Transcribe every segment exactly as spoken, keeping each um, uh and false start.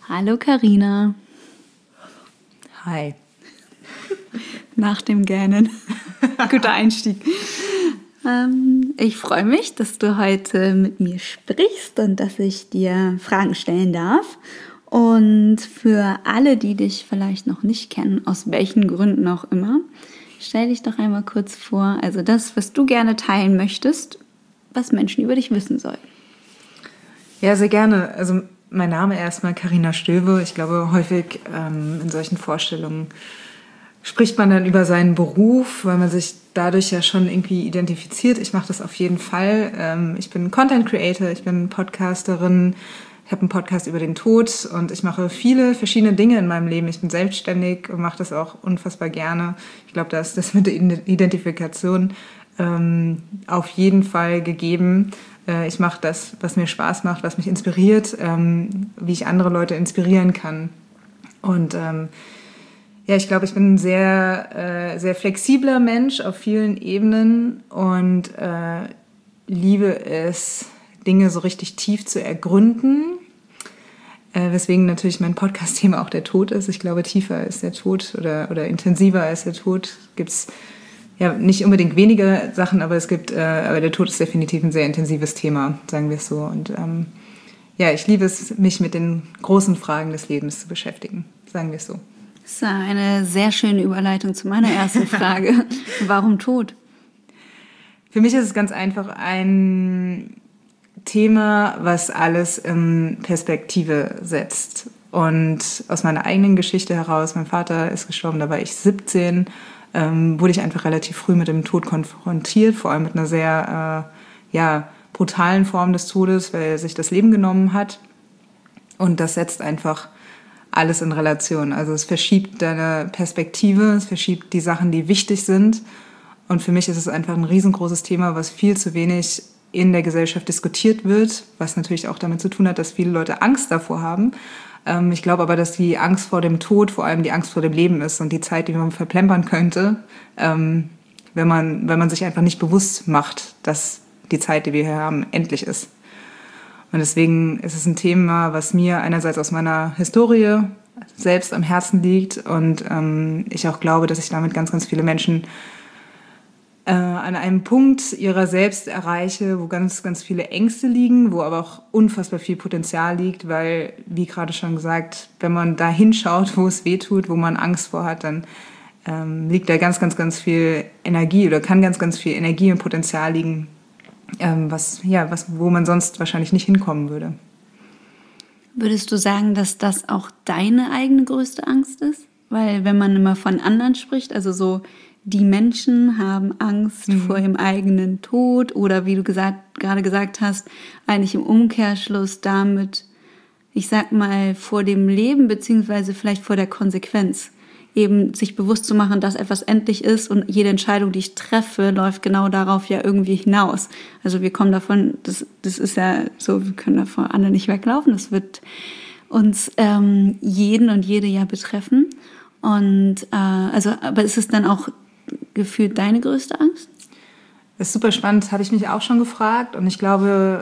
Hallo Carina. Hi. Nach dem Gähnen. Guter Einstieg. Ähm, ich freue mich, dass du heute mit mir sprichst und dass ich dir Fragen stellen darf. Und für alle, die dich vielleicht noch nicht kennen, aus welchen Gründen auch immer, stell dich doch einmal kurz vor, also das, was du gerne teilen möchtest, was Menschen über dich wissen sollen. Ja, sehr gerne. Also mein Name erstmal Carina Stöwe. Ich glaube, häufig ähm, in solchen Vorstellungen spricht man dann über seinen Beruf, weil man sich dadurch ja schon irgendwie identifiziert. Ich mache das auf jeden Fall. Ähm, ich bin Content Creator, ich bin Podcasterin, ich habe einen Podcast über den Tod und ich mache viele verschiedene Dinge in meinem Leben. Ich bin selbstständig und mache das auch unfassbar gerne. Ich glaube, da ist das mit der Identifikation ähm, auf jeden Fall gegeben. Äh, ich mache das, was mir Spaß macht, was mich inspiriert, ähm, wie ich andere Leute inspirieren kann. Und ähm, ja, ich glaube, ich bin ein sehr, äh, sehr flexibler Mensch auf vielen Ebenen und äh, liebe es, Dinge so richtig tief zu ergründen, äh, weswegen natürlich mein Podcast-Thema auch der Tod ist. Ich glaube, tiefer ist der Tod oder, oder intensiver als der Tod. Gibt's ja nicht unbedingt weniger Sachen, aber es gibt, äh, aber der Tod ist definitiv ein sehr intensives Thema, sagen wir es so. Und ähm, ja, ich liebe es, mich mit den großen Fragen des Lebens zu beschäftigen, sagen wir es so. Das ist eine sehr schöne Überleitung zu meiner ersten Frage. Warum Tod? Für mich ist es ganz einfach ein Thema, was alles in Perspektive setzt. Und aus meiner eigenen Geschichte heraus, mein Vater ist gestorben, da war ich siebzehn, ähm, wurde ich einfach relativ früh mit dem Tod konfrontiert, vor allem mit einer sehr äh, ja, brutalen Form des Todes, weil er sich das Leben genommen hat. Und das setzt einfach alles in Relation. Also es verschiebt deine Perspektive, es verschiebt die Sachen, die wichtig sind. Und für mich ist es einfach ein riesengroßes Thema, was viel zu wenig in der Gesellschaft diskutiert wird, was natürlich auch damit zu tun hat, dass viele Leute Angst davor haben. Ähm, ich glaube aber, dass die Angst vor dem Tod vor allem die Angst vor dem Leben ist und die Zeit, die man verplempern könnte, ähm, wenn man, wenn man sich einfach nicht bewusst macht, dass die Zeit, die wir hier haben, endlich ist. Und deswegen ist es ein Thema, was mir einerseits aus meiner Historie selbst am Herzen liegt und ähm, ich auch glaube, dass ich damit ganz, ganz viele Menschen äh, an einem Punkt ihrer selbst erreiche, wo ganz, ganz viele Ängste liegen, wo aber auch unfassbar viel Potenzial liegt, weil, wie gerade schon gesagt, wenn man da hinschaut, wo es weh tut, wo man Angst vor hat, dann ähm, liegt da ganz, ganz, ganz viel Energie oder kann ganz, ganz viel Energie und Potenzial liegen, ähm, was, ja, was, wo man sonst wahrscheinlich nicht hinkommen würde. Würdest du sagen, dass das auch deine eigene größte Angst ist? Weil wenn man immer von anderen spricht, also so die Menschen haben Angst mhm. vor ihrem eigenen Tod oder wie du gesagt, gerade gesagt hast, eigentlich im Umkehrschluss damit, ich sag mal, vor dem Leben beziehungsweise vielleicht vor der Konsequenz. Eben sich bewusst zu machen, dass etwas endlich ist und jede Entscheidung, die ich treffe, läuft genau darauf ja irgendwie hinaus. Also wir kommen davon, das, das ist ja so, wir können davon alle nicht weglaufen, das wird uns ähm, jeden und jede ja betreffen. Und äh, also, aber ist es dann auch gefühlt deine größte Angst? Das ist super spannend, das habe ich mich auch schon gefragt und ich glaube,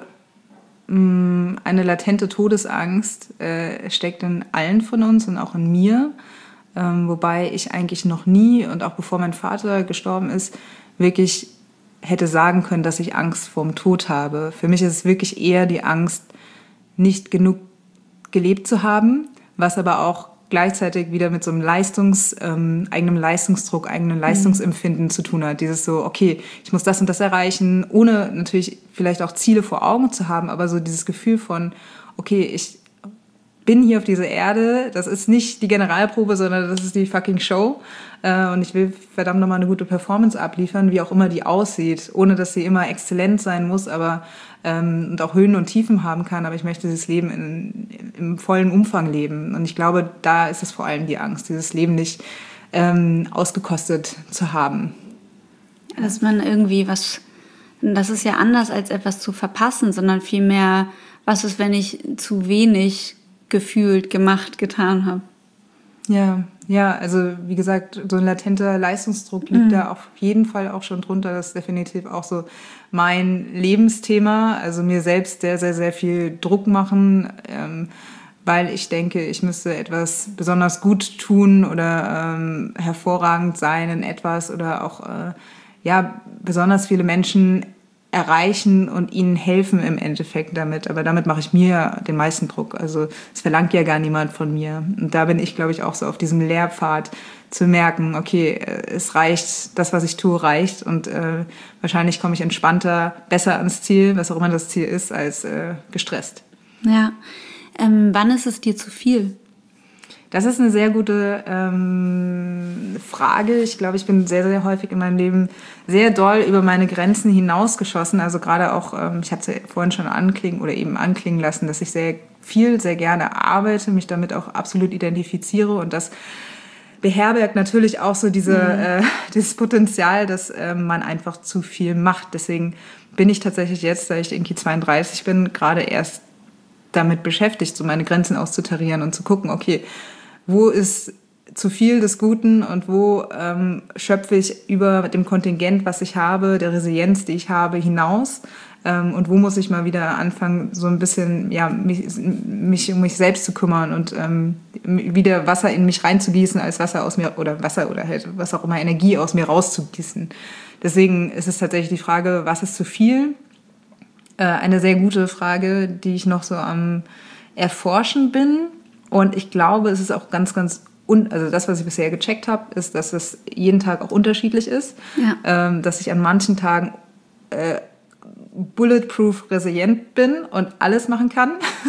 eine latente Todesangst äh, steckt in allen von uns und auch in mir. Ähm, wobei ich eigentlich noch nie und auch bevor mein Vater gestorben ist, wirklich hätte sagen können, dass ich Angst vorm Tod habe. Für mich ist es wirklich eher die Angst, nicht genug gelebt zu haben, was aber auch gleichzeitig wieder mit so einem Leistungs, ähm, eigenem Leistungsdruck, eigenem Leistungsempfinden mhm. zu tun hat. Dieses so, okay, ich muss das und das erreichen, ohne natürlich vielleicht auch Ziele vor Augen zu haben, aber so dieses Gefühl von, okay, ich bin hier auf dieser Erde, das ist nicht die Generalprobe, sondern das ist die fucking Show. Äh, und ich will verdammt nochmal eine gute Performance abliefern, wie auch immer die aussieht, ohne dass sie immer exzellent sein muss, aber ähm, und auch Höhen und Tiefen haben kann. Aber ich möchte dieses Leben in, im vollen Umfang leben. Und ich glaube, da ist es vor allem die Angst, dieses Leben nicht ähm, ausgekostet zu haben. Dass man irgendwie was, das ist ja anders als etwas zu verpassen, sondern vielmehr, was ist, wenn ich zu wenig gefühlt, gemacht, getan habe. Ja, ja, also wie gesagt, so ein latenter Leistungsdruck liegt mhm. da auf jeden Fall auch schon drunter. Das ist definitiv auch so mein Lebensthema. Also mir selbst sehr, sehr, sehr viel Druck machen, ähm, weil ich denke, ich müsste etwas besonders gut tun oder ähm, hervorragend sein in etwas oder auch äh, ja, besonders viele Menschen erreichen und ihnen helfen im Endeffekt damit. Aber damit mache ich mir den meisten Druck. Also es verlangt ja gar niemand von mir. Und da bin ich, glaube ich, auch so auf diesem Lehrpfad zu merken, okay, es reicht, das, was ich tue, reicht. Und äh, wahrscheinlich komme ich entspannter, besser ans Ziel, was auch immer das Ziel ist, als äh, gestresst. Ja. Ähm, wann ist es dir zu viel? Das ist eine sehr gute ähm, Frage. Ich glaube, ich bin sehr, sehr häufig in meinem Leben sehr doll über meine Grenzen hinausgeschossen. Also gerade auch, ähm, ich hatte es ja vorhin schon anklingen oder eben anklingen lassen, dass ich sehr viel, sehr gerne arbeite, mich damit auch absolut identifiziere. Und das beherbergt natürlich auch so diese, mhm. äh, dieses Potenzial, dass äh, man einfach zu viel macht. Deswegen bin ich tatsächlich jetzt, da ich irgendwie zweiunddreißig bin, gerade erst damit beschäftigt, so meine Grenzen auszutarieren und zu gucken, okay, wo ist zu viel des Guten und wo ähm, schöpfe ich über dem Kontingent, was ich habe, der Resilienz, die ich habe, hinaus ähm, und wo muss ich mal wieder anfangen, so ein bisschen ja, mich, mich um mich selbst zu kümmern und ähm, wieder Wasser in mich reinzugießen, als Wasser aus mir oder Wasser oder halt was auch immer, Energie aus mir rauszugießen. Deswegen ist es tatsächlich die Frage, was ist zu viel? Äh, eine sehr gute Frage, die ich noch so am Erforschen bin. Und ich glaube, es ist auch ganz, ganz, un- also das, was ich bisher gecheckt habe, ist, dass es jeden Tag auch unterschiedlich ist. Ja. Ähm, dass ich an manchen Tagen äh, bulletproof resilient bin und alles machen kann.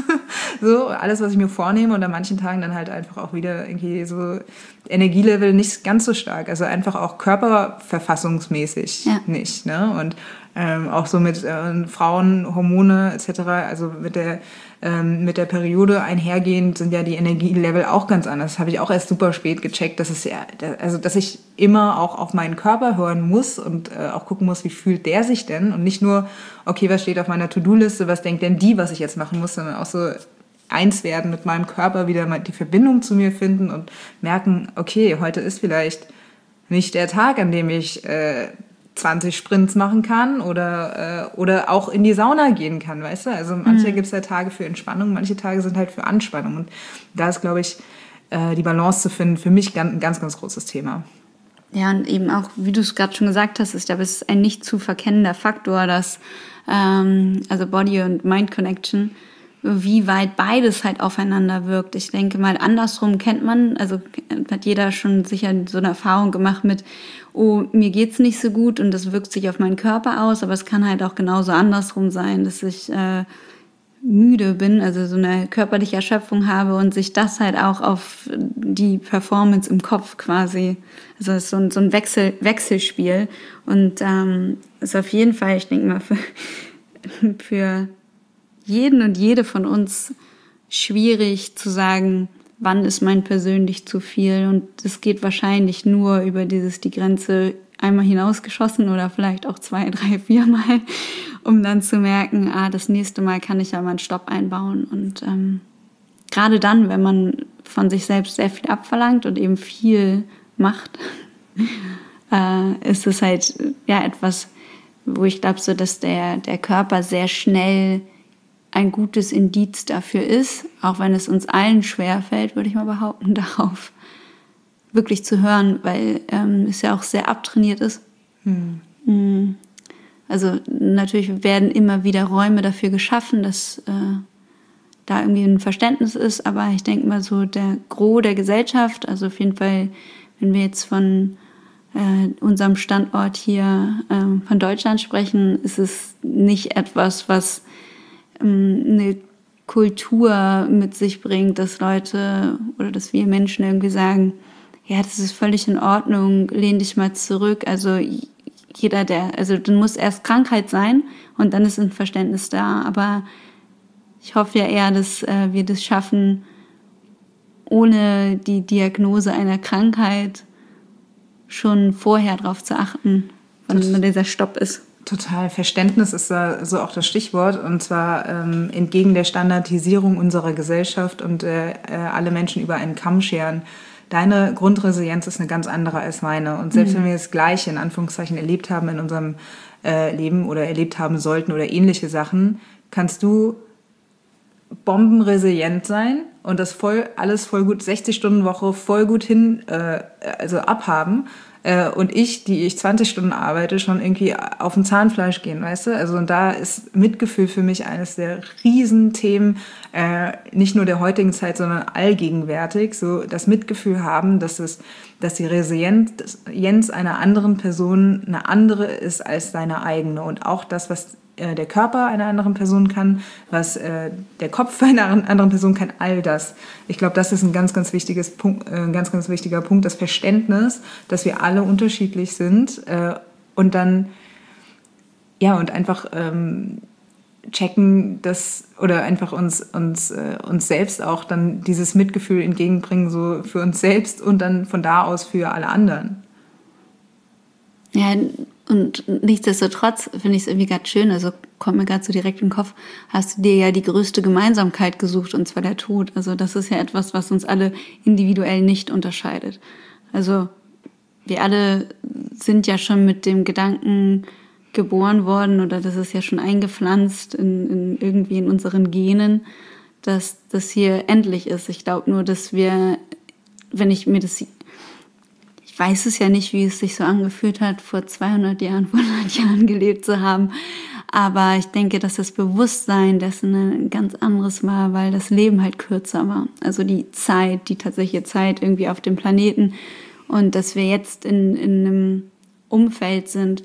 So, alles, was ich mir vornehme. Und an manchen Tagen dann halt einfach auch wieder irgendwie so Energielevel nicht ganz so stark. Also einfach auch körperverfassungsmäßig ja. nicht. Ne? Und ähm, auch so mit äh, Frauen, Hormone et cetera, also mit der ähm, mit der Periode einhergehend sind ja die Energielevel auch ganz anders. Das habe ich auch erst super spät gecheckt, dass es ja, also dass ich immer auch auf meinen Körper hören muss und äh, auch gucken muss, wie fühlt der sich denn und nicht nur, okay, was steht auf meiner To-Do-Liste, was denkt denn die, was ich jetzt machen muss, sondern auch so eins werden mit meinem Körper, wieder mal die Verbindung zu mir finden und merken, okay, heute ist vielleicht nicht der Tag, an dem ich äh, zwanzig Sprints machen kann oder, äh, oder auch in die Sauna gehen kann, weißt du? Also manche mhm. gibt es ja Tage für Entspannung, manche Tage sind halt für Anspannung. Und da ist, glaube ich, äh, die Balance zu finden, für mich ganz, ein ganz, ganz großes Thema. Ja, und eben auch, wie du es gerade schon gesagt hast, ist, glaube ich, ein nicht zu verkennender Faktor, dass ähm, also Body- und Mind-Connection, wie weit beides halt aufeinander wirkt. Ich denke mal, andersrum kennt man, also hat jeder schon sicher so eine Erfahrung gemacht mit, oh, mir geht's nicht so gut und das wirkt sich auf meinen Körper aus, aber es kann halt auch genauso andersrum sein, dass ich äh, müde bin, also so eine körperliche Erschöpfung habe und sich das halt auch auf die Performance im Kopf quasi, also es ist so ein, so ein Wechsel, Wechselspiel und ähm, ist auf jeden Fall, ich denke mal, für, für jeden und jede von uns schwierig zu sagen, wann ist mein persönlich zu viel. Und es geht wahrscheinlich nur über dieses, die Grenze einmal hinausgeschossen oder vielleicht auch zwei, drei, vier Mal, um dann zu merken, ah, das nächste Mal kann ich ja mal einen Stopp einbauen. Und ähm, gerade dann, wenn man von sich selbst sehr viel abverlangt und eben viel macht, äh, ist es halt ja etwas, wo ich glaube, so, dass der, der Körper sehr schnell ein gutes Indiz dafür ist, auch wenn es uns allen schwerfällt, würde ich mal behaupten, darauf wirklich zu hören, weil ähm, es ja auch sehr abtrainiert ist. Hm. Also natürlich werden immer wieder Räume dafür geschaffen, dass äh, da irgendwie ein Verständnis ist, aber ich denke mal so, der Gros der Gesellschaft, also auf jeden Fall, wenn wir jetzt von äh, unserem Standort hier äh, von Deutschland sprechen, ist es nicht etwas, was eine Kultur mit sich bringt, dass Leute oder dass wir Menschen irgendwie sagen, ja, das ist völlig in Ordnung, lehn dich mal zurück. Also jeder, der, also dann muss erst Krankheit sein und dann ist ein Verständnis da. Aber ich hoffe ja eher, dass äh, wir das schaffen, ohne die Diagnose einer Krankheit schon vorher darauf zu achten, wann dieser Stopp ist. Total. Verständnis ist da so auch das Stichwort. Und zwar ähm, entgegen der Standardisierung unserer Gesellschaft und äh, alle Menschen über einen Kamm scheren. Deine Grundresilienz ist eine ganz andere als meine. Und selbst mhm. wenn wir das Gleiche in Anführungszeichen erlebt haben in unserem äh, Leben oder erlebt haben sollten oder ähnliche Sachen, kannst du bombenresilient sein und das voll, alles voll gut, sechzig-Stunden-Woche voll gut hin, äh, also abhaben. Äh, und ich, die ich zwanzig Stunden arbeite, schon irgendwie auf dem Zahnfleisch gehen, weißt du? Also und da ist Mitgefühl für mich eines der Riesenthemen, äh, nicht nur der heutigen Zeit, sondern allgegenwärtig. So das Mitgefühl haben, dass es, dass die Resilienz einer anderen Person eine andere ist als seine eigene. Und auch das, was der Körper einer anderen Person kann, was äh, der Kopf einer anderen Person kann, all das. Ich glaube, das ist ein ganz, ganz wichtiges Punkt, äh, ein ganz, ganz wichtiger Punkt, das Verständnis, dass wir alle unterschiedlich sind äh, und dann ja und einfach ähm, checken, dass oder einfach uns uns äh, uns selbst auch dann dieses Mitgefühl entgegenbringen, so für uns selbst und dann von da aus für alle anderen. Ja. Und nichtsdestotrotz finde ich es irgendwie gerade schön, also kommt mir gerade so direkt in den Kopf, hast du dir ja die größte Gemeinsamkeit gesucht, und zwar der Tod. Also das ist ja etwas, was uns alle individuell nicht unterscheidet. Also wir alle sind ja schon mit dem Gedanken geboren worden, oder das ist ja schon eingepflanzt in, in irgendwie in unseren Genen, dass das hier endlich ist. Ich glaube nur, dass wir, wenn ich mir das... Ich weiß es ja nicht, wie es sich so angefühlt hat, vor zweihundert Jahren, vor hundert Jahren gelebt zu haben. Aber ich denke, dass das Bewusstsein dessen ein ganz anderes war, weil das Leben halt kürzer war. Also die Zeit, die tatsächliche Zeit irgendwie auf dem Planeten. Und dass wir jetzt in, in einem Umfeld sind,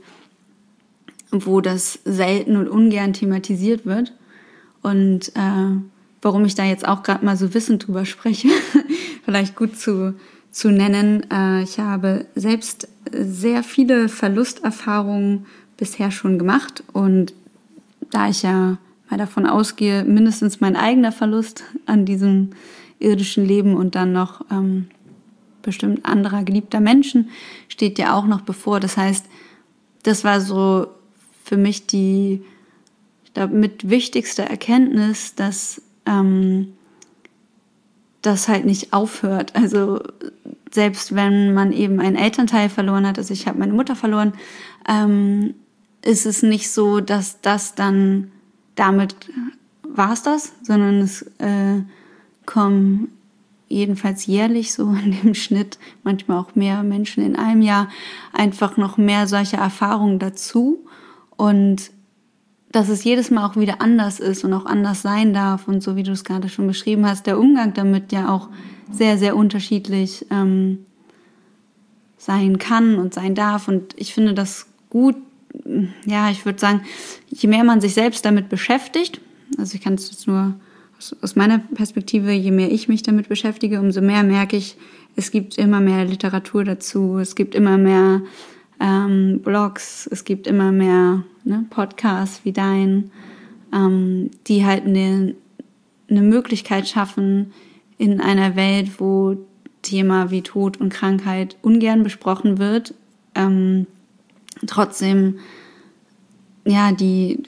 wo das selten und ungern thematisiert wird. Und äh, warum ich da jetzt auch gerade mal so wissend drüber spreche, vielleicht gut zu... zu nennen. Ich habe selbst sehr viele Verlusterfahrungen bisher schon gemacht, und da ich ja mal davon ausgehe, mindestens mein eigener Verlust an diesem irdischen Leben und dann noch ähm, bestimmt anderer geliebter Menschen steht ja auch noch bevor. Das heißt, das war so für mich die ich glaube, mit wichtigste Erkenntnis, dass ähm, das halt nicht aufhört. Also selbst wenn man eben einen Elternteil verloren hat, also ich habe meine Mutter verloren, ähm, ist es nicht so, dass das dann, damit war es das, sondern es äh, kommen jedenfalls jährlich so in dem Schnitt, manchmal auch mehr Menschen in einem Jahr, einfach noch mehr solche Erfahrungen dazu, und dass es jedes Mal auch wieder anders ist und auch anders sein darf, und so wie du es gerade schon beschrieben hast, der Umgang damit ja auch sehr, sehr unterschiedlich ähm, sein kann und sein darf. Und ich finde das gut, ja, ich würde sagen, je mehr man sich selbst damit beschäftigt, also ich kann es jetzt nur aus, aus meiner Perspektive, je mehr ich mich damit beschäftige, umso mehr merke ich, es gibt immer mehr Literatur dazu, es gibt immer mehr ähm, Blogs, es gibt immer mehr ne, Podcasts wie dein, ähm, die halt eine, eine Möglichkeit schaffen, in einer Welt, wo Thema wie Tod und Krankheit ungern besprochen wird, ähm, trotzdem ja die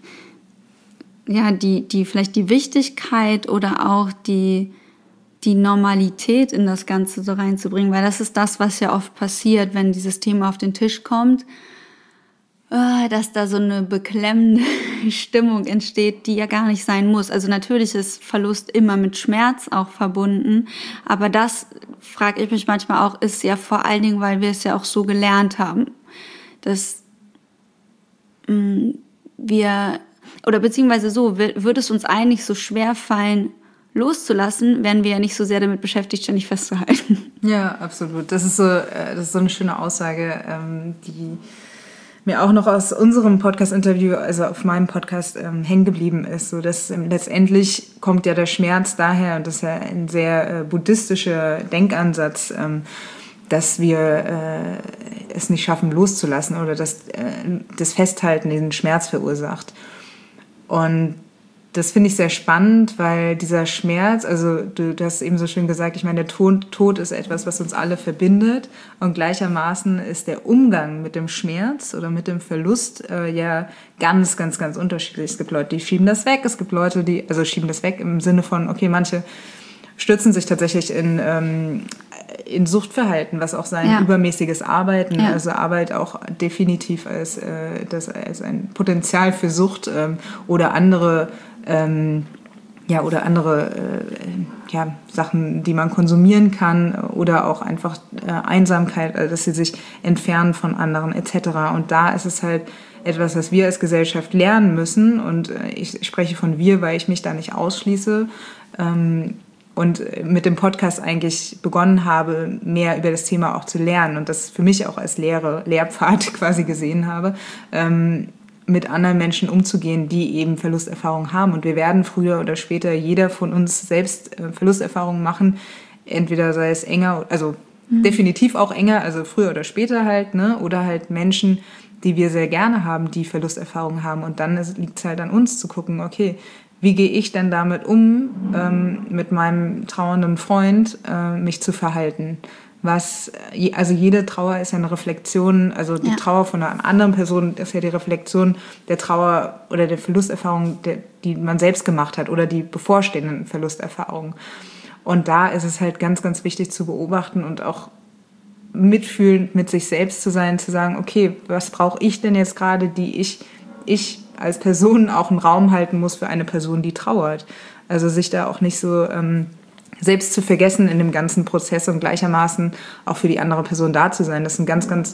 ja die die vielleicht die Wichtigkeit oder auch die die Normalität in das Ganze so reinzubringen, weil das ist das, was ja oft passiert, wenn dieses Thema auf den Tisch kommt, dass da so eine beklemmende Stimmung entsteht, die ja gar nicht sein muss. Also natürlich ist Verlust immer mit Schmerz auch verbunden, aber das, frage ich mich manchmal auch, ist ja vor allen Dingen, weil wir es ja auch so gelernt haben, dass mh, wir, oder beziehungsweise so, würde es uns eigentlich so schwer fallen, loszulassen, wären wir ja nicht so sehr damit beschäftigt, ständig festzuhalten. Ja, absolut. Das ist so, das ist so eine schöne Aussage, die mir auch noch aus unserem Podcast-Interview, also auf meinem Podcast, ähm, hängen geblieben ist. So, dass ähm, letztendlich kommt ja der Schmerz daher, und das ist ja ein sehr äh, buddhistischer Denkansatz, ähm, dass wir äh, es nicht schaffen, loszulassen, oder dass äh, das Festhalten den Schmerz verursacht. Und das finde ich sehr spannend, weil dieser Schmerz, also du, du hast eben so schön gesagt, ich meine, der Tod, Tod ist etwas, was uns alle verbindet, und gleichermaßen ist der Umgang mit dem Schmerz oder mit dem Verlust äh, ja ganz, ganz, ganz unterschiedlich. Es gibt Leute, die schieben das weg, es gibt Leute, die, also schieben das weg im Sinne von, okay, manche stürzen sich tatsächlich in, ähm, in Suchtverhalten, was auch sein ja. übermäßiges Arbeiten, ja. also Arbeit auch definitiv als, äh, das, als ein Potenzial für Sucht ähm, oder andere ähm, ja, oder andere äh, ja, Sachen, die man konsumieren kann oder auch einfach äh, Einsamkeit, also dass sie sich entfernen von anderen et cetera. Und da ist es halt etwas, was wir als Gesellschaft lernen müssen. Und äh, ich spreche von wir, weil ich mich da nicht ausschließe. Ähm, und mit dem Podcast eigentlich begonnen habe, mehr über das Thema auch zu lernen und das für mich auch als Lehre, Lehrpfad quasi gesehen habe. Ähm, mit anderen Menschen umzugehen, die eben Verlusterfahrungen haben. Und wir werden früher oder später jeder von uns selbst äh, Verlusterfahrungen machen. Entweder sei es enger, also mhm. definitiv auch enger, also früher oder später halt, ne? Oder halt Menschen, die wir sehr gerne haben, die Verlusterfahrungen haben. Und dann liegt es halt an uns zu gucken, okay, wie gehe ich denn damit um, ähm, mit meinem trauernden Freund äh, mich zu verhalten? Was, also jede Trauer ist ja eine Reflexion, also die ja. Trauer von einer anderen Person ist ja die Reflexion der Trauer oder der Verlusterfahrung, der, die man selbst gemacht hat oder die bevorstehenden Verlusterfahrungen. Und da ist es halt ganz, ganz wichtig zu beobachten und auch mitfühlend mit sich selbst zu sein, zu sagen, okay, was brauche ich denn jetzt gerade, die ich, ich als Person auch einen Raum halten muss für eine Person, die trauert. Also sich da auch nicht so ähm, selbst zu vergessen in dem ganzen Prozess und gleichermaßen auch für die andere Person da zu sein. Das ist ein ganz, ganz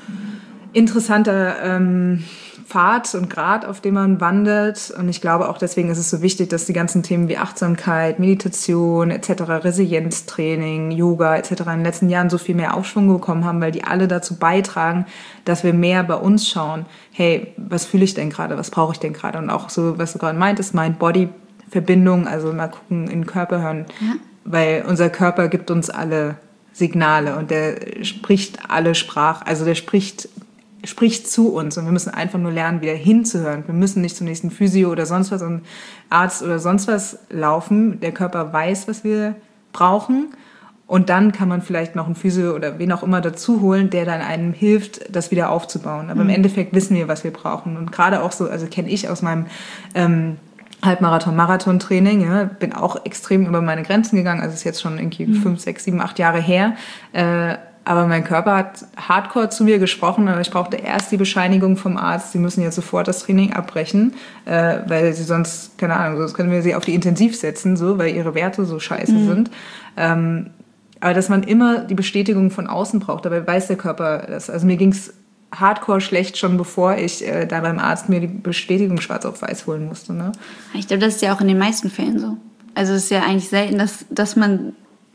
interessanter ähm, Pfad und Grad, auf dem man wandert. Und ich glaube auch deswegen ist es so wichtig, dass die ganzen Themen wie Achtsamkeit, Meditation et cetera, Resilienztraining, Yoga et cetera in den letzten Jahren so viel mehr Aufschwung bekommen haben, weil die alle dazu beitragen, dass wir mehr bei uns schauen. Hey, was fühle ich denn gerade? Was brauche ich denn gerade? Und auch so, was du gerade meintest, Mind-Body-Verbindung, also mal gucken, in den Körper hören. Ja. Weil unser Körper gibt uns alle Signale und der spricht alle Sprache, also der spricht, spricht zu uns und wir müssen einfach nur lernen, wieder hinzuhören. Wir müssen nicht zum nächsten Physio oder sonst was, und Arzt oder sonst was laufen. Der Körper weiß, was wir brauchen und dann kann man vielleicht noch einen Physio oder wen auch immer dazu holen, der dann einem hilft, das wieder aufzubauen. Aber mhm. im Endeffekt wissen wir, was wir brauchen und gerade auch so, also kenne ich aus meinem ähm, Halbmarathon-Marathon-Training, ja, bin auch extrem über meine Grenzen gegangen, also ist jetzt schon irgendwie mhm. fünf, sechs, sieben, acht Jahre her, äh, aber mein Körper hat hardcore zu mir gesprochen, aber ich brauchte erst die Bescheinigung vom Arzt, sie müssen jetzt sofort das Training abbrechen, äh, weil sie sonst, keine Ahnung, sonst können wir sie auf die Intensiv setzen, so, weil ihre Werte so scheiße mhm. sind. Ähm, aber dass man immer die Bestätigung von außen braucht, dabei weiß der Körper das. Also mir ging's hardcore schlecht, schon bevor ich äh, da beim Arzt mir die Bestätigung schwarz auf weiß holen musste. Ne? Ich glaube, das ist ja auch in den meisten Fällen so. Also es ist ja eigentlich selten, dass, dass man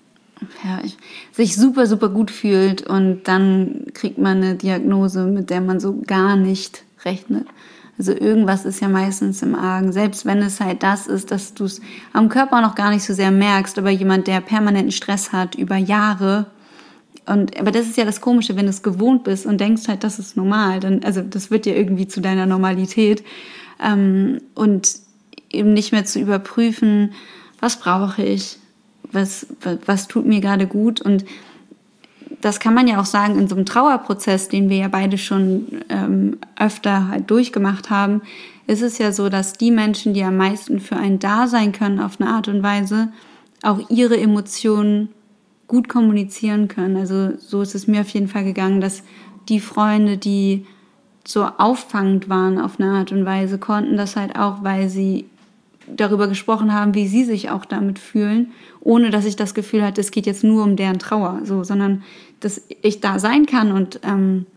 ja, ich, sich super, super gut fühlt und dann kriegt man eine Diagnose, mit der man so gar nicht rechnet. Also irgendwas ist ja meistens im Argen, selbst wenn es halt das ist, dass du es am Körper noch gar nicht so sehr merkst, aber jemand, der permanenten Stress hat über Jahre. Und, aber das ist ja das Komische, wenn du es gewohnt bist und denkst halt, das ist normal, dann, also das wird ja irgendwie zu deiner Normalität. Ähm, und eben nicht mehr zu überprüfen, was brauche ich, was, was, was tut mir gerade gut. Und das kann man ja auch sagen, in so einem Trauerprozess, den wir ja beide schon ähm, öfter halt durchgemacht haben, ist es ja so, dass die Menschen, die am meisten für einen da sein können auf eine Art und Weise, auch ihre Emotionen gut kommunizieren können. Also so ist es mir auf jeden Fall gegangen, dass die Freunde, die so auffangend waren auf eine Art und Weise, konnten das halt auch, weil sie darüber gesprochen haben, wie sie sich auch damit fühlen, ohne dass ich das Gefühl hatte, es geht jetzt nur um deren Trauer, so, sondern dass ich da sein kann und ähm,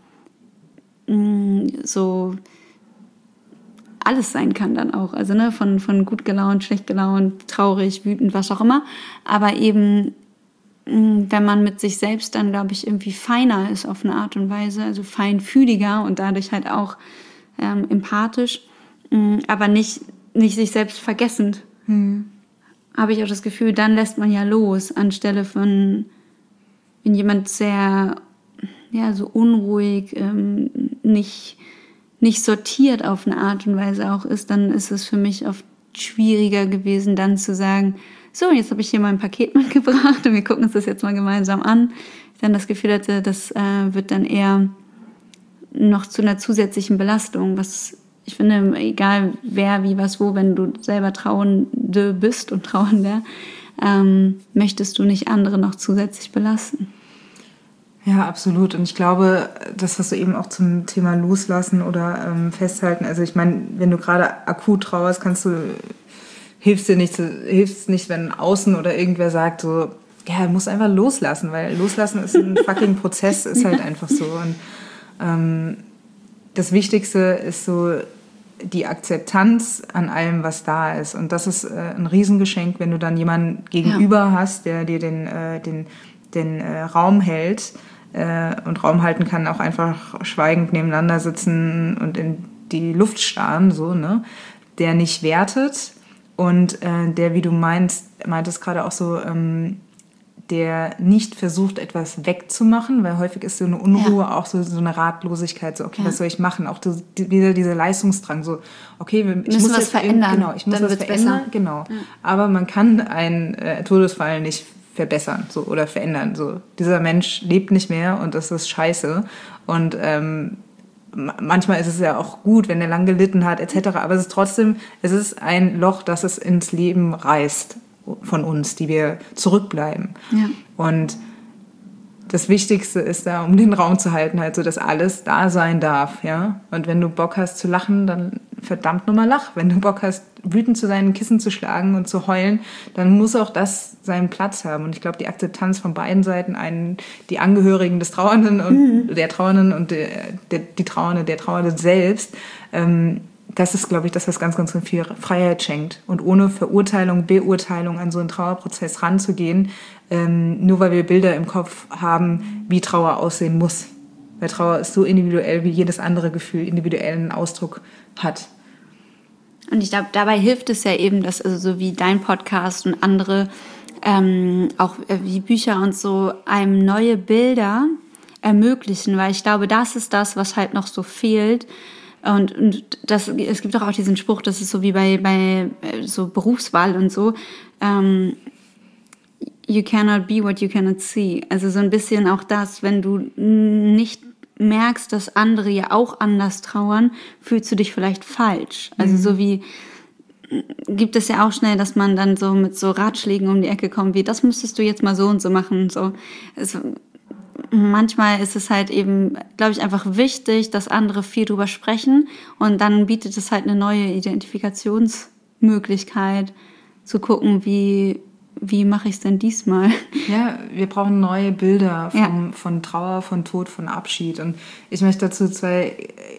so alles sein kann dann auch, also ne, von, von gut gelaunt, schlecht gelaunt, traurig, wütend, was auch immer, aber eben wenn man mit sich selbst dann, glaube ich, irgendwie feiner ist auf eine Art und Weise, also feinfühliger und dadurch halt auch ähm, empathisch, mh, aber nicht, nicht sich selbst vergessend, hm. habe ich auch das Gefühl, dann lässt man ja los, anstelle von, wenn jemand sehr, ja, so unruhig, ähm, nicht, nicht sortiert auf eine Art und Weise auch ist, dann ist es für mich oft schwieriger gewesen, dann zu sagen, so, jetzt habe ich hier mein Paket mitgebracht und wir gucken uns das jetzt mal gemeinsam an. Ich dann das Gefühl hatte, das äh, wird dann eher noch zu einer zusätzlichen Belastung, was ich finde, egal wer, wie, was, wo, wenn du selber Trauernde bist und Trauernder, ähm, möchtest du nicht andere noch zusätzlich belasten. Ja, absolut. Und ich glaube, das, was du eben auch zum Thema Loslassen oder ähm, Festhalten, also ich meine, wenn du gerade akut trauerst, kannst du hilft dir nicht, hilft nicht, wenn außen oder irgendwer sagt so, ja, du musst einfach loslassen, weil loslassen ist ein fucking Prozess, ist halt einfach so. Und ähm, das Wichtigste ist so die Akzeptanz an allem, was da ist. Und das ist äh, ein Riesengeschenk, wenn du dann jemanden gegenüber ja. hast, der dir den, äh, den, den äh, Raum hält äh, und Raum halten kann, auch einfach schweigend nebeneinander sitzen und in die Luft starren, so, ne? Der nicht wertet und äh, der, wie du meinst, meintest gerade auch so, ähm, der nicht versucht, etwas wegzumachen, weil häufig ist so eine Unruhe ja. auch so, so eine Ratlosigkeit, so, okay, ja. was soll ich machen? Auch das, die, wieder dieser Leistungsdrang, so, okay, ich Müssen muss was jetzt verändern. Genau, ich muss Dann was verändern, besser. Genau. Ja. Aber man kann einen äh, Todesfall nicht verbessern, so, oder verändern, so. Dieser Mensch lebt nicht mehr und das ist scheiße. Und, ähm, manchmal ist es ja auch gut, wenn er lang gelitten hat, et cetera. Aber es ist trotzdem, es ist ein Loch, das es ins Leben reißt von uns, die wir zurückbleiben. Ja. Und das Wichtigste ist da, um den Raum zu halten, halt so, dass alles da sein darf, ja. Und wenn du Bock hast zu lachen, dann verdammt nochmal lach. Wenn du Bock hast, wütend zu sein, Kissen zu schlagen und zu heulen, dann muss auch das seinen Platz haben. Und ich glaube, die Akzeptanz von beiden Seiten, einen, die Angehörigen des Trauernden und mhm. der Trauernden und der, der, die Trauernde, der Trauernde selbst, ähm, das ist, glaube ich, das, was ganz, ganz viel Freiheit schenkt. Und ohne Verurteilung, Beurteilung an so einen Trauerprozess ranzugehen, ähm, nur weil wir Bilder im Kopf haben, wie Trauer aussehen muss. Weil Trauer ist so individuell, wie jedes andere Gefühl individuellen Ausdruck hat. Und ich glaube, dabei hilft es ja eben, dass also so wie dein Podcast und andere, ähm, auch wie Bücher und so, einem neue Bilder ermöglichen. Weil ich glaube, das ist das, was halt noch so fehlt. Und, und das, es gibt doch auch diesen Spruch, das ist so wie bei, bei so Berufswahl und so, ähm, you cannot be what you cannot see. Also so ein bisschen auch das, wenn du nicht merkst, dass andere ja auch anders trauern, fühlst du dich vielleicht falsch. Also mhm. so wie, gibt es ja auch schnell, dass man dann so mit so Ratschlägen um die Ecke kommt, wie, das müsstest du jetzt mal so und so machen. So. Es, manchmal ist es halt eben, glaube ich, einfach wichtig, dass andere viel drüber sprechen und dann bietet es halt eine neue Identifikationsmöglichkeit, zu gucken, wie, wie mache ich es denn diesmal? Ja, wir brauchen neue Bilder vom, ja. von Trauer, von Tod, von Abschied. Und ich möchte dazu zwei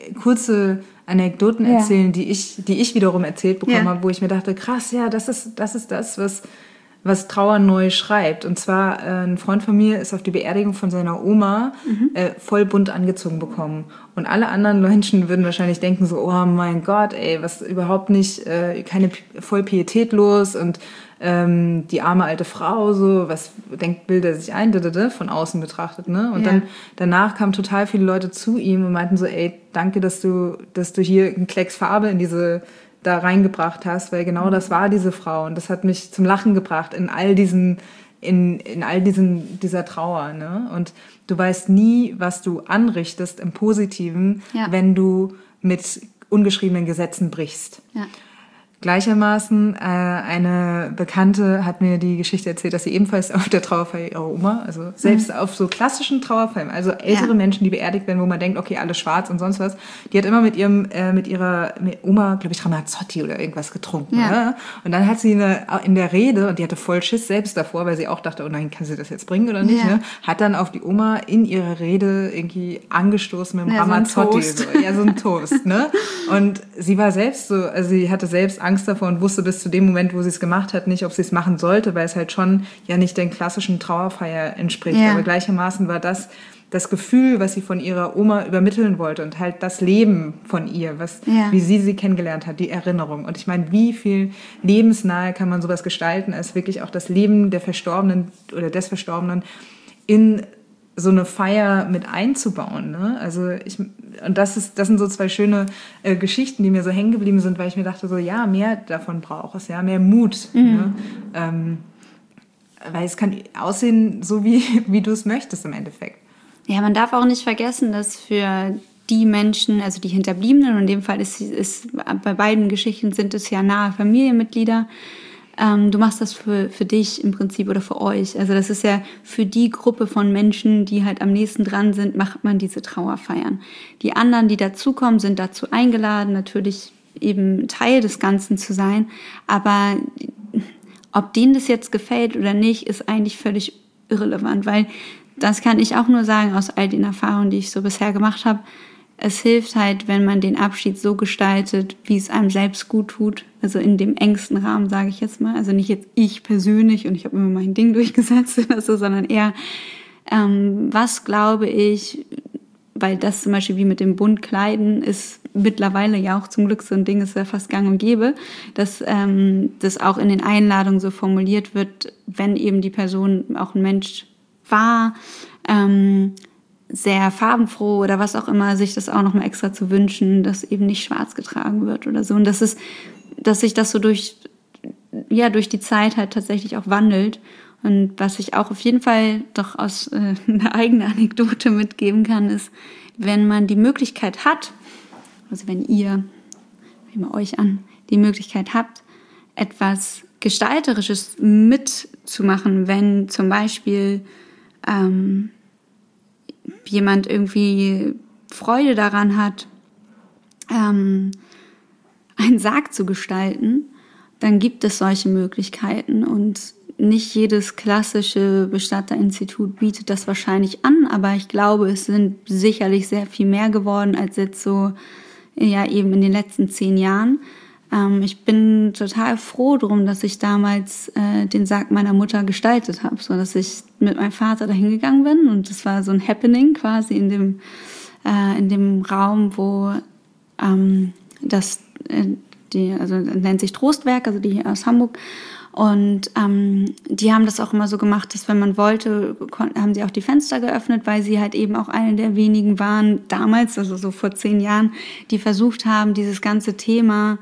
kurze Anekdoten ja. erzählen, die ich, die ich wiederum erzählt bekommen ja. habe, wo ich mir dachte, krass, ja, das ist, das ist das, was... was Trauer neu schreibt. Und zwar, äh, ein Freund von mir ist auf die Beerdigung von seiner Oma mhm. äh, voll bunt angezogen bekommen. Und alle anderen Menschen würden wahrscheinlich denken so, oh mein Gott, ey, was überhaupt nicht, äh, keine voll pietätlos und ähm, die arme alte Frau, so, was denkt, bildet er sich ein, von außen betrachtet, ne? Und ja. dann danach kamen total viele Leute zu ihm und meinten so, ey, danke, dass du, dass du hier einen Klecks Farbe in diese da reingebracht hast, weil genau das war diese Frau und das hat mich zum Lachen gebracht in all diesen, in, in all diesen, dieser Trauer, ne? Und du weißt nie, was du anrichtest im Positiven, ja. wenn du mit ungeschriebenen Gesetzen brichst. Ja. Gleichermaßen, äh, eine Bekannte hat mir die Geschichte erzählt, dass sie ebenfalls auf der Trauerfeier ihrer Oma, also selbst mhm. auf so klassischen Trauerfeiern, also ältere ja. Menschen, die beerdigt werden, wo man denkt, okay, alles schwarz und sonst was, die hat immer mit ihrem, äh, mit ihrer mit Oma, glaube ich, Ramazzotti oder irgendwas getrunken. Ja. Ja? Und dann hat sie eine, in der Rede, und die hatte voll Schiss selbst davor, weil sie auch dachte, oh nein, kann sie das jetzt bringen oder nicht, ja. ne? Hat dann auf die Oma in ihrer Rede irgendwie angestoßen mit dem ja, Ramazzotti. So, so. Ja, so ein Toast, ne? Und sie war selbst so, also sie hatte selbst Angst davor und wusste bis zu dem Moment, wo sie es gemacht hat, nicht, ob sie es machen sollte, weil es halt schon ja nicht den klassischen Trauerfeier entspricht. Ja. Aber gleichermaßen war das das Gefühl, was sie von ihrer Oma übermitteln wollte und halt das Leben von ihr, was, ja. wie sie sie kennengelernt hat, die Erinnerung. Und ich meine, wie viel lebensnahe kann man sowas gestalten, als wirklich auch das Leben der Verstorbenen oder des Verstorbenen in so eine Feier mit einzubauen, ne? Also ich, und das ist, das sind so zwei schöne äh, Geschichten, die mir so hängen geblieben sind, weil ich mir dachte so, ja, mehr davon braucht es, ja, mehr Mut, mhm. ne? ähm, weil es kann aussehen so wie, wie du es möchtest im Endeffekt. Ja, man darf auch nicht vergessen, dass für die Menschen, also die Hinterbliebenen, und in dem Fall ist, ist bei beiden Geschichten sind es ja nahe Familienmitglieder. Ähm, du machst das für, für dich im Prinzip oder für euch. Also das ist ja für die Gruppe von Menschen, die halt am nächsten dran sind, macht man diese Trauerfeiern. Die anderen, die dazukommen, sind dazu eingeladen. Natürlich eben Teil des Ganzen zu sein. Aber ob denen das jetzt gefällt oder nicht, ist eigentlich völlig irrelevant, weil das kann ich auch nur sagen aus all den Erfahrungen, die ich so bisher gemacht habe. Es hilft halt, wenn man den Abschied so gestaltet, wie es einem selbst gut tut. Also in dem engsten Rahmen, sage ich jetzt mal. Also nicht jetzt ich persönlich und ich habe immer mein Ding durchgesetzt oder so, sondern eher, ähm, was glaube ich, weil das zum Beispiel wie mit dem Buntkleiden ist mittlerweile ja auch zum Glück so ein Ding, ist ja fast gang und gäbe, dass ähm, das auch in den Einladungen so formuliert wird, wenn eben die Person auch ein Mensch war, ähm, sehr farbenfroh oder was auch immer, sich das auch nochmal extra zu wünschen, dass eben nicht schwarz getragen wird oder so. Und das ist, dass sich das so durch, ja, durch die Zeit halt tatsächlich auch wandelt. Und was ich auch auf jeden Fall doch aus äh, einer eigenen Anekdote mitgeben kann, ist, wenn man die Möglichkeit hat, also wenn ihr, nehmen wir euch an, die Möglichkeit habt, etwas Gestalterisches mitzumachen, wenn zum Beispiel ähm, jemand irgendwie Freude daran hat, ähm, einen Sarg zu gestalten, dann gibt es solche Möglichkeiten und nicht jedes klassische Bestatterinstitut bietet das wahrscheinlich an, aber ich glaube, es sind sicherlich sehr viel mehr geworden als jetzt so, ja, eben in den letzten zehn Jahren. Ähm, ich bin total froh drum, dass ich damals äh, den Sarg meiner Mutter gestaltet habe, so dass ich mit meinem Vater dahin gegangen bin und das war so ein Happening quasi in dem äh, in dem Raum, wo ähm, das äh, die also nennt sich Trostwerk, also die aus Hamburg. Und ähm, die haben das auch immer so gemacht, dass wenn man wollte, konnten, haben sie auch die Fenster geöffnet, weil sie halt eben auch eine der wenigen waren damals, also so vor zehn Jahren, die versucht haben, dieses ganze Thema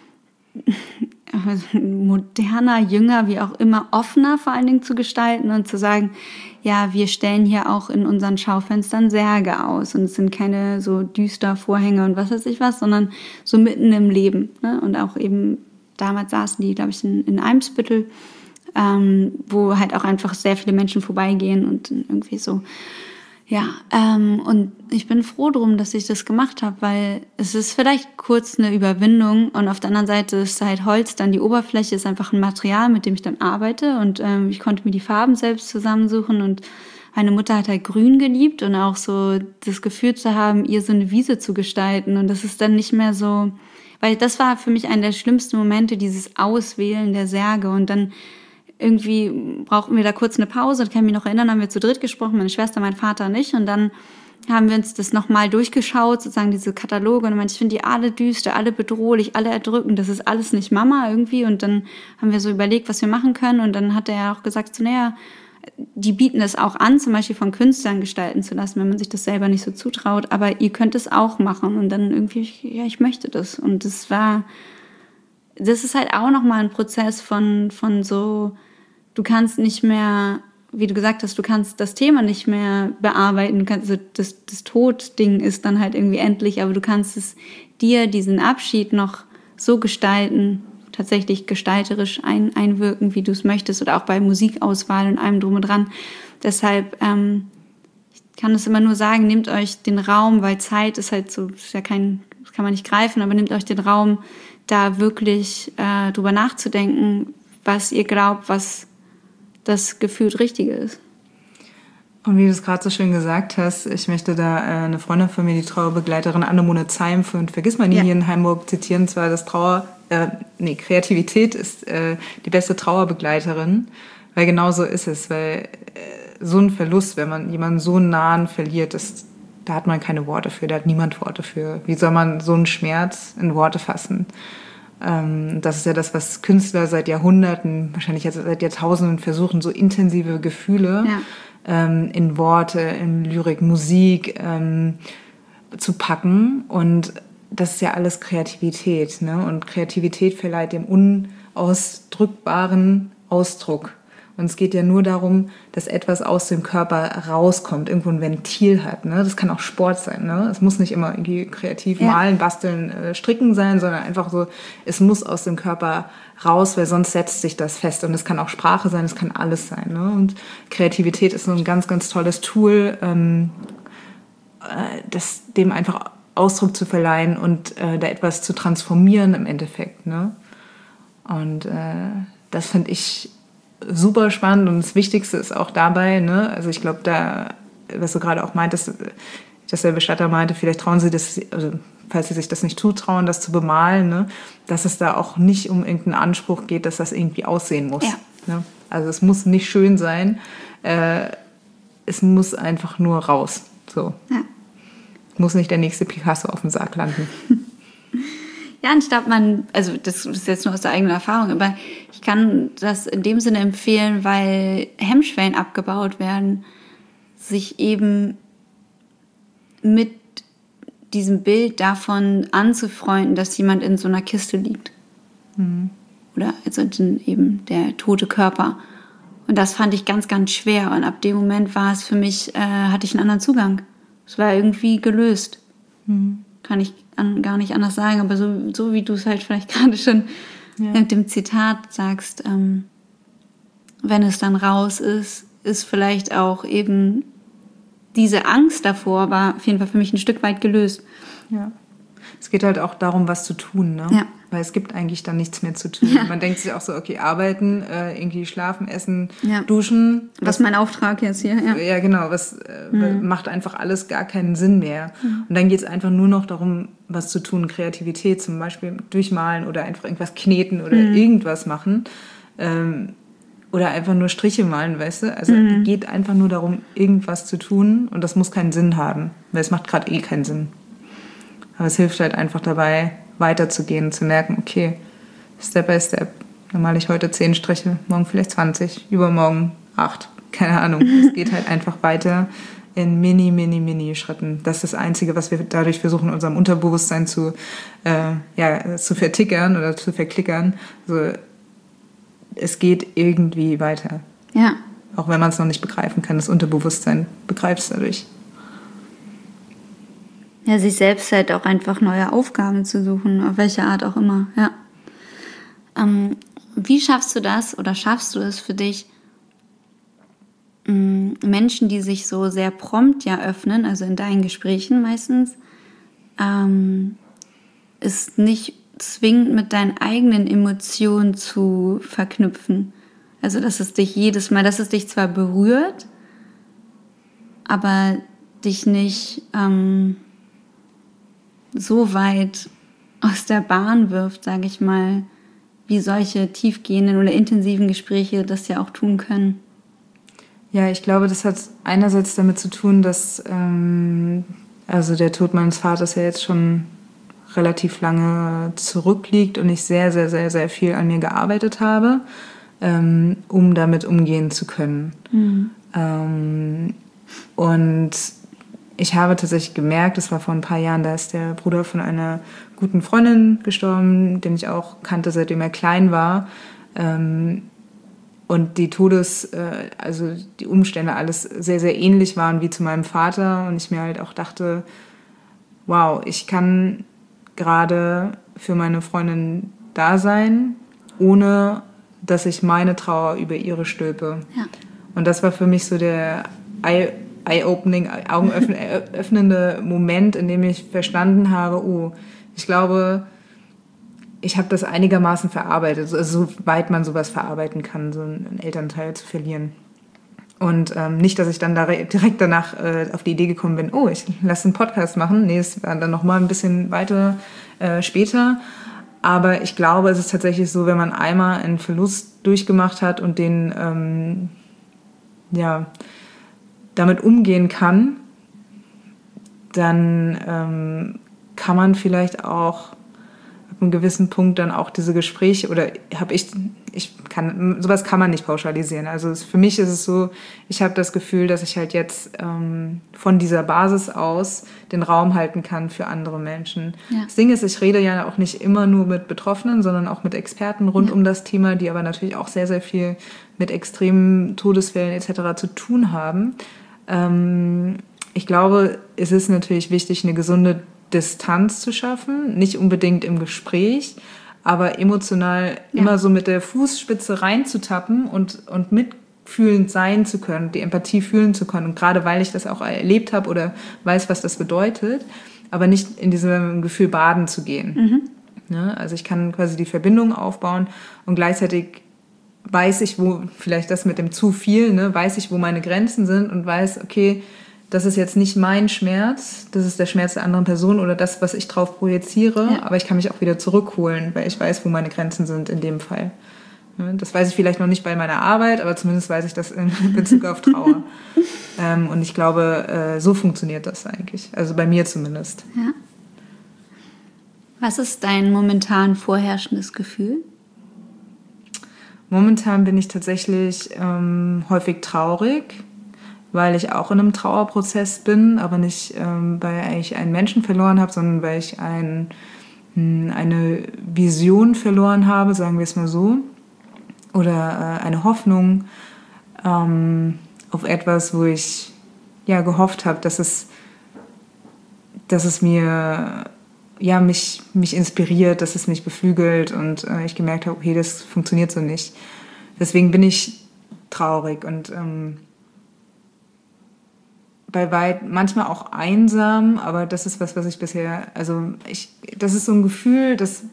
moderner, jünger, wie auch immer, offener vor allen Dingen zu gestalten und zu sagen, ja, wir stellen hier auch in unseren Schaufenstern Särge aus und es sind keine so düster Vorhänge und was weiß ich was, sondern so mitten im Leben, ne? Und auch eben damals saßen die, glaube ich, in, in Eimsbüttel, ähm, wo halt auch einfach sehr viele Menschen vorbeigehen und irgendwie so. Ja, ähm, und ich bin froh drum, dass ich das gemacht habe, weil es ist vielleicht kurz eine Überwindung und auf der anderen Seite ist halt Holz, dann die Oberfläche ist einfach ein Material, mit dem ich dann arbeite und ähm, ich konnte mir die Farben selbst zusammensuchen und meine Mutter hat halt grün geliebt und auch so das Gefühl zu haben, ihr so eine Wiese zu gestalten und das ist dann nicht mehr so, weil das war für mich einer der schlimmsten Momente, dieses Auswählen der Särge und dann irgendwie brauchten wir da kurz eine Pause. Ich kann mich noch erinnern, haben wir zu dritt gesprochen, meine Schwester, mein Vater und ich. Und dann haben wir uns das nochmal durchgeschaut, sozusagen diese Kataloge. Und ich meinte, ich finde die alle düster, alle bedrohlich, alle erdrückend. Das ist alles nicht Mama irgendwie. Und dann haben wir so überlegt, was wir machen können. Und dann hat er auch gesagt, so, naja, die bieten es auch an, zum Beispiel von Künstlern gestalten zu lassen, wenn man sich das selber nicht so zutraut. Aber ihr könnt es auch machen. Und dann irgendwie, ja, ich möchte das. Und das war, das ist halt auch nochmal ein Prozess von, von so, du kannst nicht mehr, wie du gesagt hast, du kannst das Thema nicht mehr bearbeiten. Du kannst, also das, das Todding ist dann halt irgendwie endlich, aber du kannst es dir, diesen Abschied noch so gestalten, tatsächlich gestalterisch ein, einwirken, wie du es möchtest oder auch bei Musikauswahl und allem drum und dran. Deshalb, ähm, ich kann es immer nur sagen, nehmt euch den Raum, weil Zeit ist halt so, ist ja kein, das kann man nicht greifen, aber nehmt euch den Raum, da wirklich äh, drüber nachzudenken, was ihr glaubt, was das gefühlt Richtige ist. Und wie du es gerade so schön gesagt hast, ich möchte da äh, eine Freundin von mir, die Trauerbegleiterin Annemone Zeim von Vergiss mal nie, ja, hier in Hamburg zitieren, zwar das Trauer, äh, nee, Kreativität ist äh, die beste Trauerbegleiterin, weil genau so ist es, weil äh, so ein Verlust, wenn man jemanden so nahen verliert, ist, da hat man keine Worte für, da hat niemand Worte für. Wie soll man so einen Schmerz in Worte fassen? Ähm, das ist ja das, was Künstler seit Jahrhunderten, wahrscheinlich seit Jahrtausenden versuchen, so intensive Gefühle, ja, ähm, in Worte, in Lyrik, Musik ähm, zu packen. Und das ist ja alles Kreativität, ne? Und Kreativität verleiht dem Unausdrückbaren Ausdruck. Und es geht ja nur darum, dass etwas aus dem Körper rauskommt, irgendwo ein Ventil hat. Ne? Das kann auch Sport sein. Ne? Es muss nicht immer irgendwie kreativ ja. malen, basteln, äh, stricken sein, sondern einfach so, es muss aus dem Körper raus, weil sonst setzt sich das fest. Und es kann auch Sprache sein, es kann alles sein. Ne? Und Kreativität ist so ein ganz, ganz tolles Tool, ähm, äh, das dem einfach Ausdruck zu verleihen und äh, da etwas zu transformieren im Endeffekt. Ne? Und äh, das finde ich super spannend und das Wichtigste ist auch dabei, ne? Also ich glaube, da, was du gerade auch meintest, dass der Bestatter meinte, vielleicht trauen sie das, also falls sie sich das nicht zutrauen, das zu bemalen, ne? Dass es da auch nicht um irgendeinen Anspruch geht, dass das irgendwie aussehen muss. Ja. Ne? Also es muss nicht schön sein, äh, es muss einfach nur raus. So. Ja. Muss nicht der nächste Picasso auf dem Sarg landen. Ja, anstatt man, also das ist jetzt nur aus der eigenen Erfahrung, aber ich kann das in dem Sinne empfehlen, weil Hemmschwellen abgebaut werden, sich eben mit diesem Bild davon anzufreunden, dass jemand in so einer Kiste liegt. Mhm. Oder also eben der tote Körper. Und das fand ich ganz, ganz schwer. Und ab dem Moment war es für mich, äh, hatte ich einen anderen Zugang. Es war irgendwie gelöst. Mhm. Kann ich an, gar nicht anders sagen, aber so, so wie du es halt vielleicht gerade schon ja. mit dem Zitat sagst, ähm, wenn es dann raus ist, ist vielleicht auch eben diese Angst davor, war auf jeden Fall für mich ein Stück weit gelöst. Ja. Es geht halt auch darum, was zu tun, ne? Ja. Weil es gibt eigentlich dann nichts mehr zu tun. Ja. Man denkt sich auch so, okay, arbeiten, äh, irgendwie schlafen, essen, ja. duschen. Was, was ist mein Auftrag jetzt hier? Ja, ja genau, was äh, mhm. macht einfach alles gar keinen Sinn mehr. Mhm. Und dann geht es einfach nur noch darum, was zu tun. Kreativität zum Beispiel durchmalen oder einfach irgendwas kneten oder mhm. irgendwas machen. Ähm, oder einfach nur Striche malen, weißt du? Also mhm. es geht einfach nur darum, irgendwas zu tun und das muss keinen Sinn haben, weil es macht gerade eh keinen Sinn. Aber es hilft halt einfach dabei, weiterzugehen, zu merken, okay, Step by Step. Dann male ich heute zehn Striche, morgen vielleicht zwanzig, übermorgen acht, keine Ahnung. Es geht halt einfach weiter in mini, mini, mini Schritten. Das ist das Einzige, was wir dadurch versuchen, unserem Unterbewusstsein zu, äh, ja, zu vertickern oder zu verklickern. Also, es geht irgendwie weiter. Ja. Auch wenn man es noch nicht begreifen kann, das Unterbewusstsein begreift es dadurch. Ja, sich selbst halt auch einfach neue Aufgaben zu suchen, auf welche Art auch immer, ja. Ähm, wie schaffst du das oder schaffst du es für dich, ähm, Menschen, die sich so sehr prompt ja öffnen, also in deinen Gesprächen meistens, ähm, ist nicht zwingend mit deinen eigenen Emotionen zu verknüpfen. Also, dass es dich jedes Mal, dass es dich zwar berührt, aber dich nicht ähm, so weit aus der Bahn wirft, sage ich mal, wie solche tiefgehenden oder intensiven Gespräche das ja auch tun können. Ja, ich glaube, das hat einerseits damit zu tun, dass ähm, also der Tod meines Vaters ja jetzt schon relativ lange zurückliegt und ich sehr, sehr, sehr, sehr viel an mir gearbeitet habe, ähm, um damit umgehen zu können. Mhm. Ähm, und ich habe tatsächlich gemerkt, das war vor ein paar Jahren, da ist der Bruder von einer guten Freundin gestorben, den ich auch kannte, seitdem er klein war. Ähm, und die Todes-, äh, also die Umstände alles sehr, sehr ähnlich waren wie zu meinem Vater. Und ich mir halt auch dachte, wow, ich kann gerade für meine Freundin da sein, ohne dass ich meine Trauer über ihre stülpe. Ja. Und das war für mich so der Eye- Eye-opening, augenöffnende Moment, in dem ich verstanden habe, oh, ich glaube, ich habe das einigermaßen verarbeitet, also soweit man sowas verarbeiten kann, so einen Elternteil zu verlieren. Und ähm, nicht, dass ich dann da direkt danach äh, auf die Idee gekommen bin, oh, ich lasse einen Podcast machen. Nee, es war dann noch mal ein bisschen weiter äh, später. Aber ich glaube, es ist tatsächlich so, wenn man einmal einen Verlust durchgemacht hat und den, ähm, ja, damit umgehen kann, dann ähm, kann man vielleicht auch ab einem gewissen Punkt dann auch diese Gespräche, oder habe ich, ich kann, sowas kann man nicht pauschalisieren. Also es, für mich ist es so, ich habe das Gefühl, dass ich halt jetzt ähm, von dieser Basis aus den Raum halten kann für andere Menschen. Ja. Das Ding ist, ich rede ja auch nicht immer nur mit Betroffenen, sondern auch mit Experten rund ja. um das Thema, die aber natürlich auch sehr, sehr viel mit extremen Todesfällen et cetera zu tun haben. Ähm, ich glaube, es ist natürlich wichtig, eine gesunde Distanz zu schaffen, nicht unbedingt im Gespräch, aber emotional ja. immer so mit der Fußspitze reinzutappen und, und mitfühlend sein zu können, die Empathie fühlen zu können. Und gerade weil ich das auch erlebt habe oder weiß, was das bedeutet. aber nicht in diesem Gefühl baden zu gehen. Mhm. Ja, also ich kann quasi die Verbindung aufbauen und gleichzeitig weiß ich, wo, vielleicht das mit dem zu viel, ne, weiß ich, wo meine Grenzen sind und weiß, okay, das ist jetzt nicht mein Schmerz, das ist der Schmerz der anderen Person oder das, was ich drauf projiziere, ja. aber ich kann mich auch wieder zurückholen, weil ich weiß, wo meine Grenzen sind in dem Fall. Das weiß ich vielleicht noch nicht bei meiner Arbeit, aber zumindest weiß ich das in Bezug auf Trauer. ähm, und ich glaube, äh, so funktioniert das eigentlich. Also bei mir zumindest. Ja. Was ist dein momentan vorherrschendes Gefühl? Momentan bin ich tatsächlich ähm, häufig traurig, weil ich auch in einem Trauerprozess bin, aber nicht, ähm, weil ich einen Menschen verloren habe, sondern weil ich ein, eine Vision verloren habe, sagen wir es mal so. Oder äh, eine Hoffnung ähm, auf etwas, wo ich ja gehofft habe, dass es, dass es mir ja mich mich inspiriert, dass es mich beflügelt und äh, ich gemerkt habe, okay, das funktioniert so nicht. Deswegen bin ich traurig und ähm, bei weit manchmal auch einsam, aber das ist was, was ich bisher, also ich, das ist so ein Gefühl, das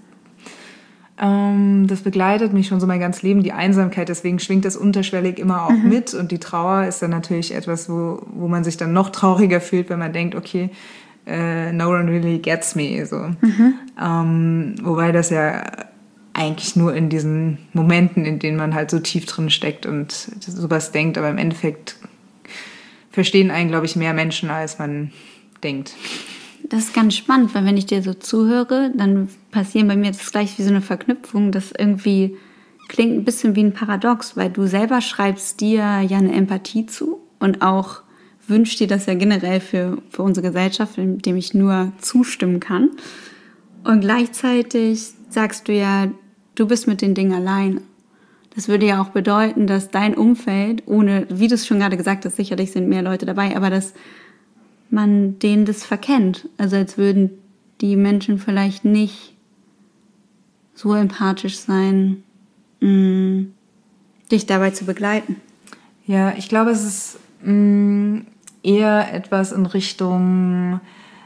Das begleitet mich schon so mein ganzes Leben, die Einsamkeit. Deswegen schwingt das unterschwellig immer auch mhm. mit. Und die Trauer ist dann natürlich etwas, wo, wo man sich dann noch trauriger fühlt, wenn man denkt, okay, uh, no one really gets me. So. Mhm. Ähm, wobei das ja eigentlich nur in diesen Momenten, in denen man halt so tief drin steckt und sowas denkt. Aber im Endeffekt verstehen einen, glaube ich, mehr Menschen, als man denkt. Das ist ganz spannend, weil wenn ich dir so zuhöre, dann passieren bei mir das gleich wie so eine Verknüpfung, das irgendwie klingt ein bisschen wie ein Paradox, weil du selber schreibst dir ja eine Empathie zu und auch wünschst dir das ja generell für, für unsere Gesellschaft, dem ich nur zustimmen kann. Und gleichzeitig sagst du ja, du bist mit den Dingen alleine. Das würde ja auch bedeuten, dass dein Umfeld, ohne, wie du es schon gerade gesagt hast, sicherlich sind mehr Leute dabei, aber dass man denen das verkennt. Also als würden die Menschen vielleicht nicht so empathisch sein, mh, dich dabei zu begleiten. Ja, ich glaube, es ist mh, eher etwas in Richtung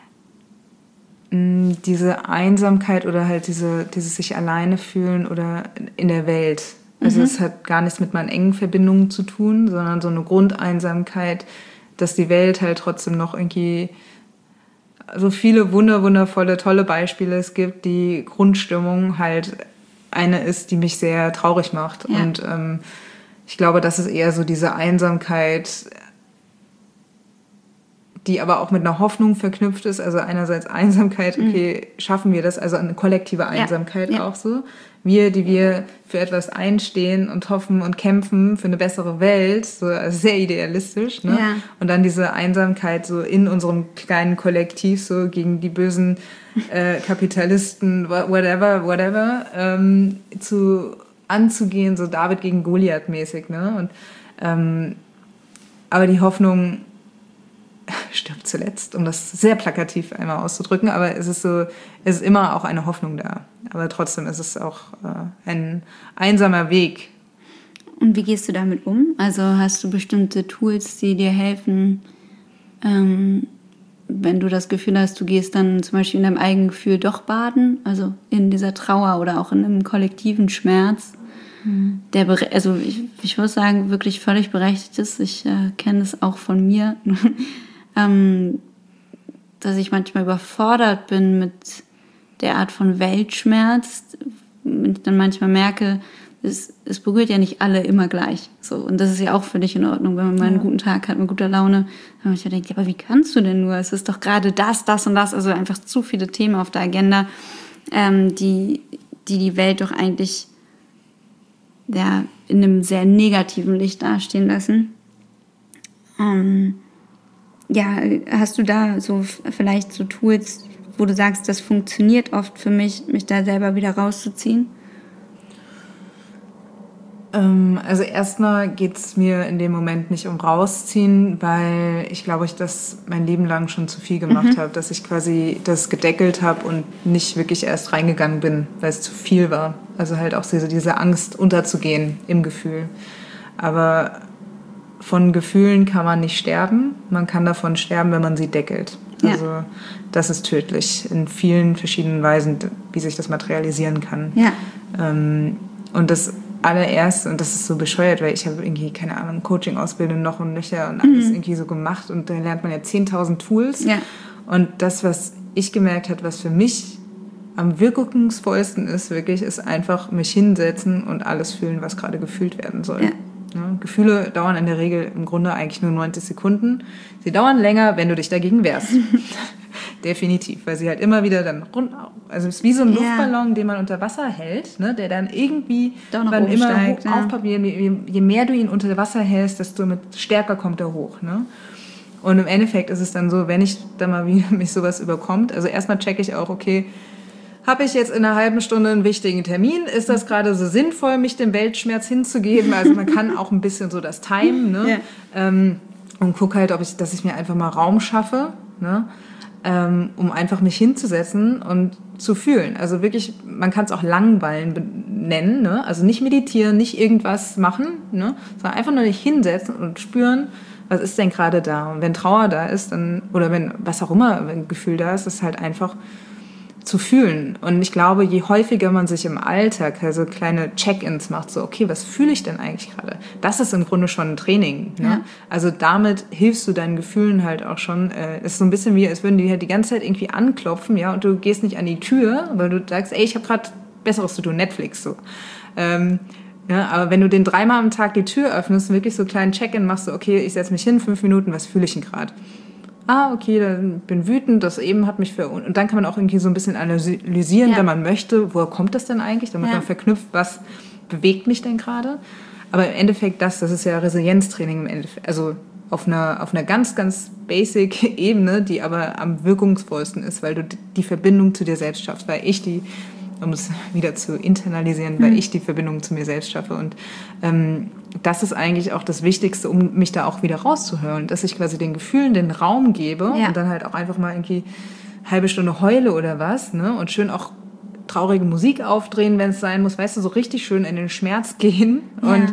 mh, diese Einsamkeit oder halt diese, dieses sich alleine fühlen oder in der Welt. Also mhm. es hat gar nichts mit meinen engen Verbindungen zu tun, sondern so eine Grundeinsamkeit, dass die Welt halt trotzdem noch irgendwie so viele wunder, wundervolle, tolle Beispiele es gibt, die Grundstimmung halt eine ist, die mich sehr traurig macht. Ja. Und ähm, ich glaube, das ist eher so diese Einsamkeit, die aber auch mit einer Hoffnung verknüpft ist. Also einerseits Einsamkeit, okay, mhm. schaffen wir das? Also eine kollektive Einsamkeit ja. Ja. auch so. Wir, die wir für etwas einstehen und hoffen und kämpfen für eine bessere Welt, so also sehr idealistisch. Ne? Ja. Und dann diese Einsamkeit so in unserem kleinen Kollektiv so gegen die bösen äh, Kapitalisten, whatever, whatever, ähm, zu anzugehen, so David gegen Goliath mäßig. Ne? Und ähm, aber die Hoffnung stirbt zuletzt, um das sehr plakativ einmal auszudrücken, aber es ist so, es ist immer auch eine Hoffnung da. Aber trotzdem ist es auch äh, ein einsamer Weg. Und wie gehst du damit um? Also hast du bestimmte Tools, die dir helfen, ähm, wenn du das Gefühl hast, du gehst dann zum Beispiel in deinem eigenen Gefühl doch baden, also in dieser Trauer oder auch in einem kollektiven Schmerz, mhm. der, also ich, ich würde sagen, wirklich völlig berechtigt ist. Ich äh, kenne es auch von mir, ähm, dass ich manchmal überfordert bin mit der Art von Weltschmerz. Und ich dann manchmal merke, es, es berührt ja nicht alle immer gleich. So, und das ist ja auch völlig in Ordnung, wenn man mal einen ja. guten Tag hat, mit guter Laune. Wenn man sich denkt, ja, aber wie kannst du denn nur? Es ist doch gerade das, das und das. Also einfach zu viele Themen auf der Agenda, ähm, die, die die Welt doch eigentlich ja, in einem sehr negativen Licht dastehen lassen. Ähm, ja, hast du da so vielleicht so Tools, wo du sagst, das funktioniert oft für mich, mich da selber wieder rauszuziehen? Ähm, also erstmal geht es mir in dem Moment nicht um rausziehen, weil ich glaube, ich das mein Leben lang schon zu viel gemacht mhm. habe, dass ich quasi das gedeckelt habe und nicht wirklich erst reingegangen bin, weil es zu viel war. Also halt auch diese, diese Angst unterzugehen im Gefühl. Aber von Gefühlen kann man nicht sterben. Man kann davon sterben, wenn man sie deckelt. Also ja. Das ist tödlich in vielen verschiedenen Weisen, wie sich das materialisieren kann. Ja. Ähm, und das allererste, und das ist so bescheuert, weil ich habe irgendwie, keine Ahnung, Coaching-Ausbildung noch und nöcher und alles mhm. irgendwie so gemacht und da lernt man ja zehntausend Tools. Ja. Und das, was ich gemerkt habe, was für mich am wirkungsvollsten ist, wirklich, ist einfach mich hinsetzen und alles fühlen, was gerade gefühlt werden soll. Ja. Ja, Gefühle dauern in der Regel im Grunde eigentlich nur neunzig Sekunden. Sie dauern länger, wenn du dich dagegen wehrst. Definitiv, weil sie halt immer wieder dann rund, also es ist wie so ein ja. Luftballon, den man unter Wasser hält, ne, der dann irgendwie dann immer steigt, hoch, ja. aufpappt. Je, je mehr du ihn unter Wasser hältst, desto mit stärker kommt er hoch. Ne? Und im Endeffekt ist es dann so, wenn ich da mal wieder mich sowas überkommt, also erstmal checke ich auch, okay, habe ich jetzt in einer halben Stunde einen wichtigen Termin? Ist das gerade so sinnvoll, mich dem Weltschmerz hinzugeben? Also man kann auch ein bisschen so das timen, ne? Ja. Ähm, und gucke halt, ob ich, dass ich mir einfach mal Raum schaffe, ne? Ähm, um einfach mich hinzusetzen und zu fühlen. Also wirklich, man kann es auch Langweilen nennen, ne? Also nicht meditieren, nicht irgendwas machen, ne? Sondern einfach nur nicht hinsetzen und spüren, was ist denn gerade da? Und wenn Trauer da ist, dann, oder wenn was auch immer, wenn ein Gefühl da ist, ist halt einfach zu fühlen. Und ich glaube, je häufiger man sich im Alltag also kleine Check-ins macht, so, okay, was fühle ich denn eigentlich gerade? Das ist im Grunde schon ein Training. Ne? Ja. Also damit hilfst du deinen Gefühlen halt auch schon. Es äh, ist so ein bisschen wie, als würden die halt die ganze Zeit irgendwie anklopfen, ja, und du gehst nicht an die Tür, weil du sagst, ey, ich habe gerade Besseres zu tun, Netflix, so. Ähm, ja, aber wenn du den dreimal am Tag die Tür öffnest, wirklich so einen kleinen Check-in machst, so, okay, ich setze mich hin, fünf Minuten, was fühle ich denn gerade? Ah, okay, dann bin wütend, das eben hat mich für... Und dann kann man auch irgendwie so ein bisschen analysieren, ja. wenn man möchte, woher kommt das denn eigentlich, damit ja. man verknüpft, was bewegt mich denn gerade. Aber im Endeffekt das, das ist ja Resilienztraining im Endeffekt, also auf einer, auf einer ganz, ganz basic Ebene, die aber am wirkungsvollsten ist, weil du die Verbindung zu dir selbst schaffst, weil ich die, um es wieder zu internalisieren, weil mhm. ich die Verbindung zu mir selbst schaffe und ähm, das ist eigentlich auch das Wichtigste, um mich da auch wieder rauszuhören, dass ich quasi den Gefühlen den Raum gebe ja. und dann halt auch einfach mal irgendwie eine halbe Stunde heule oder was, ne? Und schön auch traurige Musik aufdrehen, wenn es sein muss, weißt du, so richtig schön in den Schmerz gehen ja. und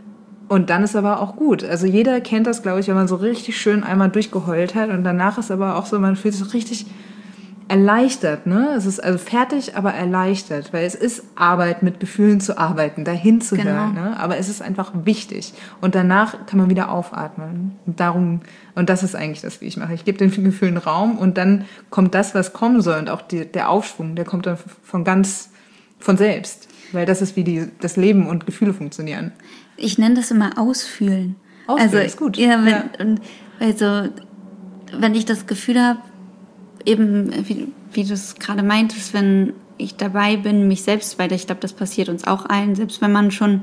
und dann ist aber auch gut. Also jeder kennt das, glaube ich, wenn man so richtig schön einmal durchgeheult hat und danach ist aber auch so, man fühlt sich so richtig erleichtert, ne? Es ist also fertig, aber erleichtert, weil es ist Arbeit, mit Gefühlen zu arbeiten, dahin zu genau. hören, ne? Aber es ist einfach wichtig. Und danach kann man wieder aufatmen. Und darum, und das ist eigentlich das, wie ich mache. Ich gebe den Gefühlen Raum und dann kommt das, was kommen soll. Und auch die, der Aufschwung, der kommt dann von ganz, von selbst. Weil das ist, wie die, das Leben und Gefühle funktionieren. Ich nenne das immer Ausfühlen. Ausfühlen also, ist gut. Ja, wenn, ja. Und, also, wenn ich das Gefühl habe, eben, wie, wie du es gerade meintest, wenn ich dabei bin, mich selbst, weil ich glaube, das passiert uns auch allen, selbst wenn man schon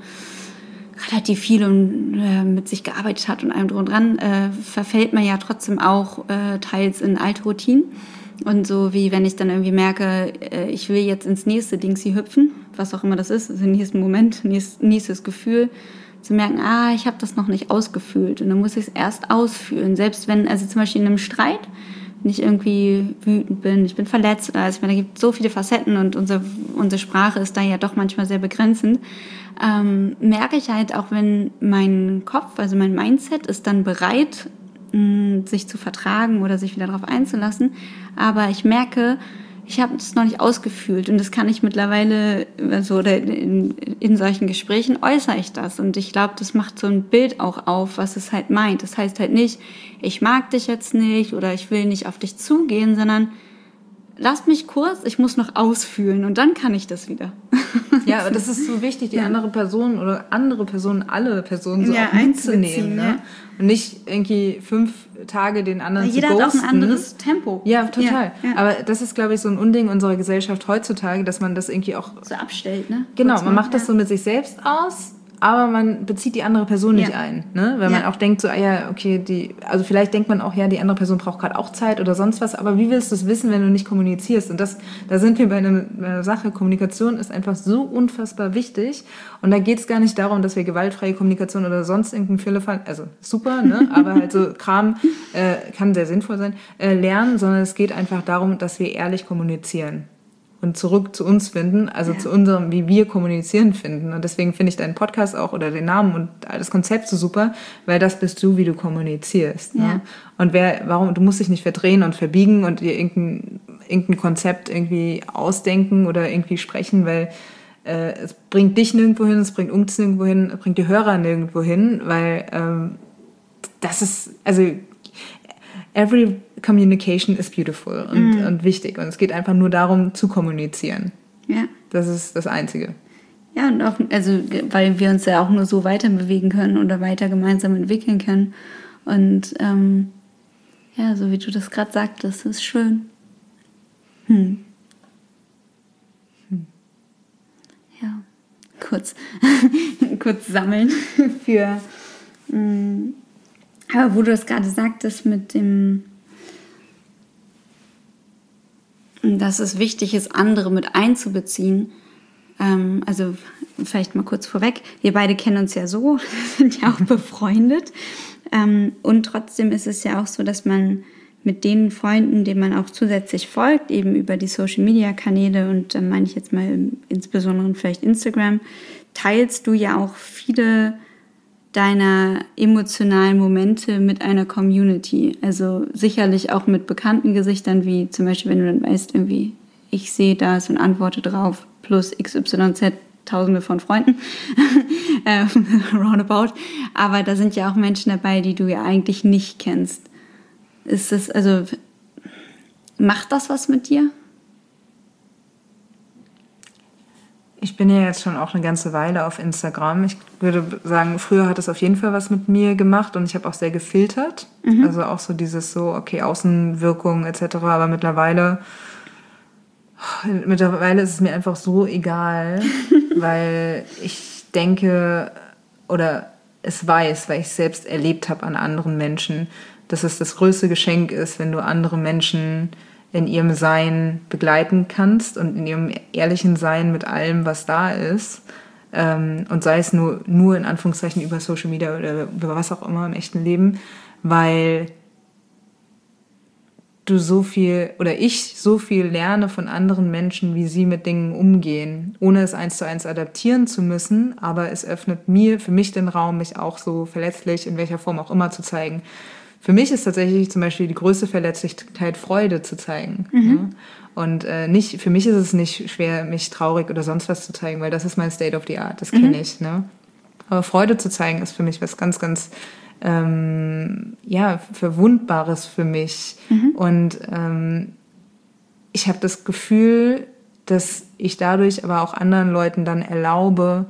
relativ viel und, äh, mit sich gearbeitet hat und allem drum und dran, äh, verfällt man ja trotzdem auch äh, teils in alte Routinen. Und so wie wenn ich dann irgendwie merke, äh, ich will jetzt ins nächste Dingsi hüpfen, was auch immer das ist, also nächsten Moment, nächst, nächstes Gefühl, zu merken, ah, ich habe das noch nicht ausgefühlt und dann muss ich es erst ausfühlen. Selbst wenn, also zum Beispiel in einem Streit, wenn ich irgendwie wütend bin, ich bin verletzt, also ich meine, da gibt es so viele Facetten und unsere, unsere Sprache ist da ja doch manchmal sehr begrenzend, ähm, merke ich halt auch, wenn mein Kopf, also mein Mindset ist dann bereit, mh, sich zu vertragen oder sich wieder darauf einzulassen, aber ich merke, ich habe es noch nicht ausgefühlt und das kann ich mittlerweile, also in, in solchen Gesprächen äußere ich das und ich glaube, das macht so ein Bild auch auf, was es halt meint. Das heißt halt nicht, ich mag dich jetzt nicht oder ich will nicht auf dich zugehen, sondern lass mich kurz, ich muss noch ausfühlen und dann kann ich das wieder. Ja, aber das ist so wichtig, die ja. andere Person oder andere Personen, alle Personen so ja, auch mitzunehmen. Ne? Ja. Und nicht irgendwie fünf Tage den anderen ja, zu ghosten. Jeder hat auch ein anderes Tempo. Ja, total. Ja, ja. Aber das ist, glaube ich, so ein Unding unserer Gesellschaft heutzutage, dass man das irgendwie auch... so abstellt, ne? Genau, kurz man macht ja. das so mit sich selbst aus, aber man bezieht die andere Person nicht ja. ein, ne? Weil ja. man auch denkt so, ah ja, okay, die, also vielleicht denkt man auch, ja, die andere Person braucht gerade auch Zeit oder sonst was, aber wie willst du es wissen, wenn du nicht kommunizierst? Und das, da sind wir bei einer, bei einer Sache, Kommunikation ist einfach so unfassbar wichtig und da geht es gar nicht darum, dass wir gewaltfreie Kommunikation oder sonst irgendein Firlefanz, also super, ne? Aber halt so Kram äh, kann sehr sinnvoll sein, äh, lernen, sondern es geht einfach darum, dass wir ehrlich kommunizieren. und zurück zu uns finden, also ja. zu unserem, wie wir kommunizieren finden. Und deswegen finde ich deinen Podcast auch oder den Namen und das Konzept so super, weil das bist du, wie du kommunizierst. Ne? Ja. Und wer, warum, du musst dich nicht verdrehen und verbiegen und dir irgendein, irgendein Konzept irgendwie ausdenken oder irgendwie sprechen, weil äh, es bringt dich nirgendwo hin, es bringt uns nirgendwo hin, es bringt die Hörer nirgendwo hin, weil ähm, das ist, also every communication is beautiful und, mm. und wichtig. Und es geht einfach nur darum, zu kommunizieren. Ja. Das ist das Einzige. Ja, und auch, also, weil wir uns ja auch nur so weiter bewegen können oder weiter gemeinsam entwickeln können. Und ähm, ja, so wie du das gerade sagtest, ist schön. Hm. Hm. Ja, kurz, kurz sammeln für... Mh, aber wo du das gerade sagtest mit dem, dass es wichtig ist, andere mit einzubeziehen. Ähm, also vielleicht mal kurz vorweg, wir beide kennen uns ja so, sind ja auch befreundet. Ähm, und trotzdem ist es ja auch so, dass man mit den Freunden, denen man auch zusätzlich folgt, eben über die Social-Media-Kanäle und dann meine ich jetzt mal insbesondere vielleicht Instagram, teilst du ja auch viele deiner emotionalen Momente mit einer Community. Also sicherlich auch mit bekannten Gesichtern, wie zum Beispiel, wenn du dann weißt, irgendwie, ich sehe das und antworte drauf, plus X Y Z, tausende von Freunden, roundabout. Aber da sind ja auch Menschen dabei, die du ja eigentlich nicht kennst. Ist das, also, macht das was mit dir? Ich bin ja jetzt schon auch eine ganze Weile auf Instagram. Ich würde sagen, früher hat es auf jeden Fall was mit mir gemacht und ich habe auch sehr gefiltert. Mhm. Also auch so dieses so, okay, Außenwirkung et cetera. Aber mittlerweile, mittlerweile ist es mir einfach so egal, weil ich denke oder es weiß, weil ich es selbst erlebt habe an anderen Menschen, dass es das größte Geschenk ist, wenn du andere Menschen in ihrem Sein begleiten kannst und in ihrem ehrlichen Sein mit allem, was da ist. Ähm, und sei es nur, nur in Anführungszeichen über Social Media oder über was auch immer im echten Leben, weil du so viel oder ich so viel lerne von anderen Menschen, wie sie mit Dingen umgehen, ohne es eins zu eins adaptieren zu müssen, aber es öffnet mir, für mich den Raum, mich auch so verletzlich, in welcher Form auch immer zu zeigen. Für mich ist tatsächlich zum Beispiel die größte Verletzlichkeit, Freude zu zeigen. Mhm. Ja? Und äh, nicht, für mich ist es nicht schwer, mich traurig oder sonst was zu zeigen, weil das ist mein State of the Art, das kenne mhm. ich. Ne? Aber Freude zu zeigen ist für mich was ganz, ganz ähm, ja, Verwundbares für mich. Mhm. Und ähm, ich habe das Gefühl, dass ich dadurch aber auch anderen Leuten dann erlaube,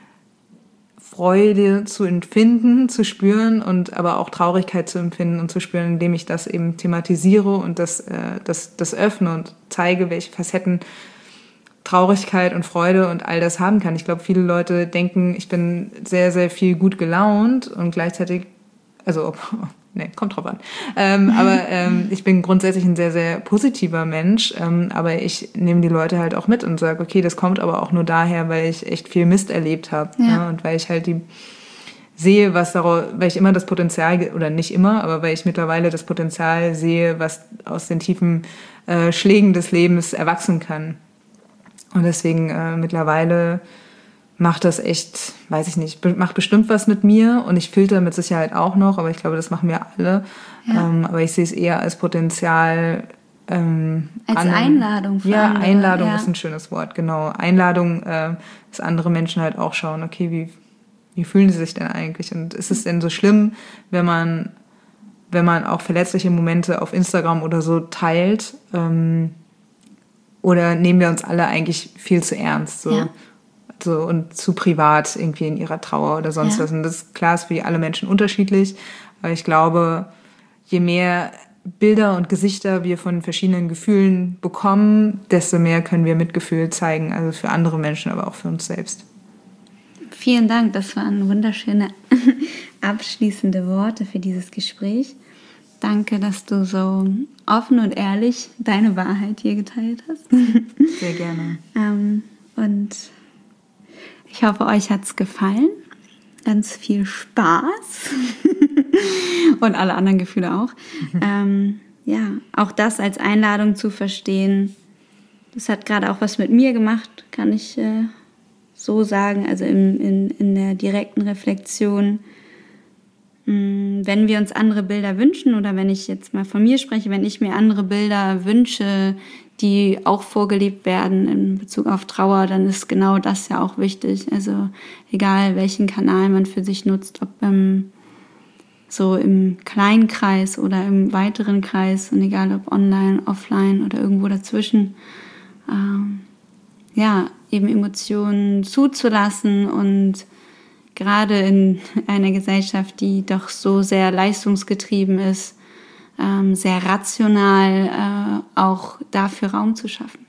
Freude zu empfinden, zu spüren und aber auch Traurigkeit zu empfinden und zu spüren, indem ich das eben thematisiere und das, äh, das, das öffne und zeige, welche Facetten Traurigkeit und Freude und all das haben kann. Ich glaube, viele Leute denken, ich bin sehr, sehr viel gut gelaunt und gleichzeitig, also, ne, kommt drauf an. Ähm, aber ähm, ich bin grundsätzlich ein sehr, sehr positiver Mensch, ähm, aber ich nehme die Leute halt auch mit und sage, okay, das kommt aber auch nur daher, weil ich echt viel Mist erlebt habe. Ja. Ja, und weil ich halt die sehe, was daraus, weil ich immer das Potenzial, oder nicht immer, aber weil ich mittlerweile das Potenzial sehe, was aus den tiefen äh, Schlägen des Lebens erwachsen kann. Und deswegen äh, mittlerweile macht das echt, weiß ich nicht, macht bestimmt was mit mir und ich filter mit Sicherheit auch noch, aber ich glaube, das machen wir alle. Ja. Ähm, aber ich sehe es eher als Potenzial. Ähm, als anderen, Einladung. Für ja, andere. Einladung ja. ist ein schönes Wort, genau. Einladung, äh, dass andere Menschen halt auch schauen, okay, wie, wie fühlen sie sich denn eigentlich? Und ist es denn so schlimm, wenn man, wenn man auch verletzliche Momente auf Instagram oder so teilt? Ähm, oder nehmen wir uns alle eigentlich viel zu ernst? So? Ja. So, und zu privat irgendwie in ihrer Trauer oder sonst ja. was. Und das ist klar, ist für alle Menschen unterschiedlich. Aber ich glaube, je mehr Bilder und Gesichter wir von verschiedenen Gefühlen bekommen, desto mehr können wir Mitgefühl zeigen. Also für andere Menschen, aber auch für uns selbst. Vielen Dank. Das waren wunderschöne abschließende Worte für dieses Gespräch. Danke, dass du so offen und ehrlich deine Wahrheit hier geteilt hast. Sehr gerne. ähm, und ich hoffe, euch hat es gefallen. Ganz viel Spaß. Und alle anderen Gefühle auch. Mhm. Ähm, ja, auch das als Einladung zu verstehen, das hat gerade auch was mit mir gemacht, kann ich äh, so sagen, also in, in, in der direkten Reflexion. Wenn wir uns andere Bilder wünschen oder wenn ich jetzt mal von mir spreche, wenn ich mir andere Bilder wünsche, die auch vorgelebt werden in Bezug auf Trauer, dann ist genau das ja auch wichtig. Also egal, welchen Kanal man für sich nutzt, ob ähm, so im kleinen Kreis oder im weiteren Kreis und egal ob online, offline oder irgendwo dazwischen, ähm, ja, eben Emotionen zuzulassen und gerade in einer Gesellschaft, die doch so sehr leistungsgetrieben ist, ähm, sehr rational, äh, auch dafür Raum zu schaffen.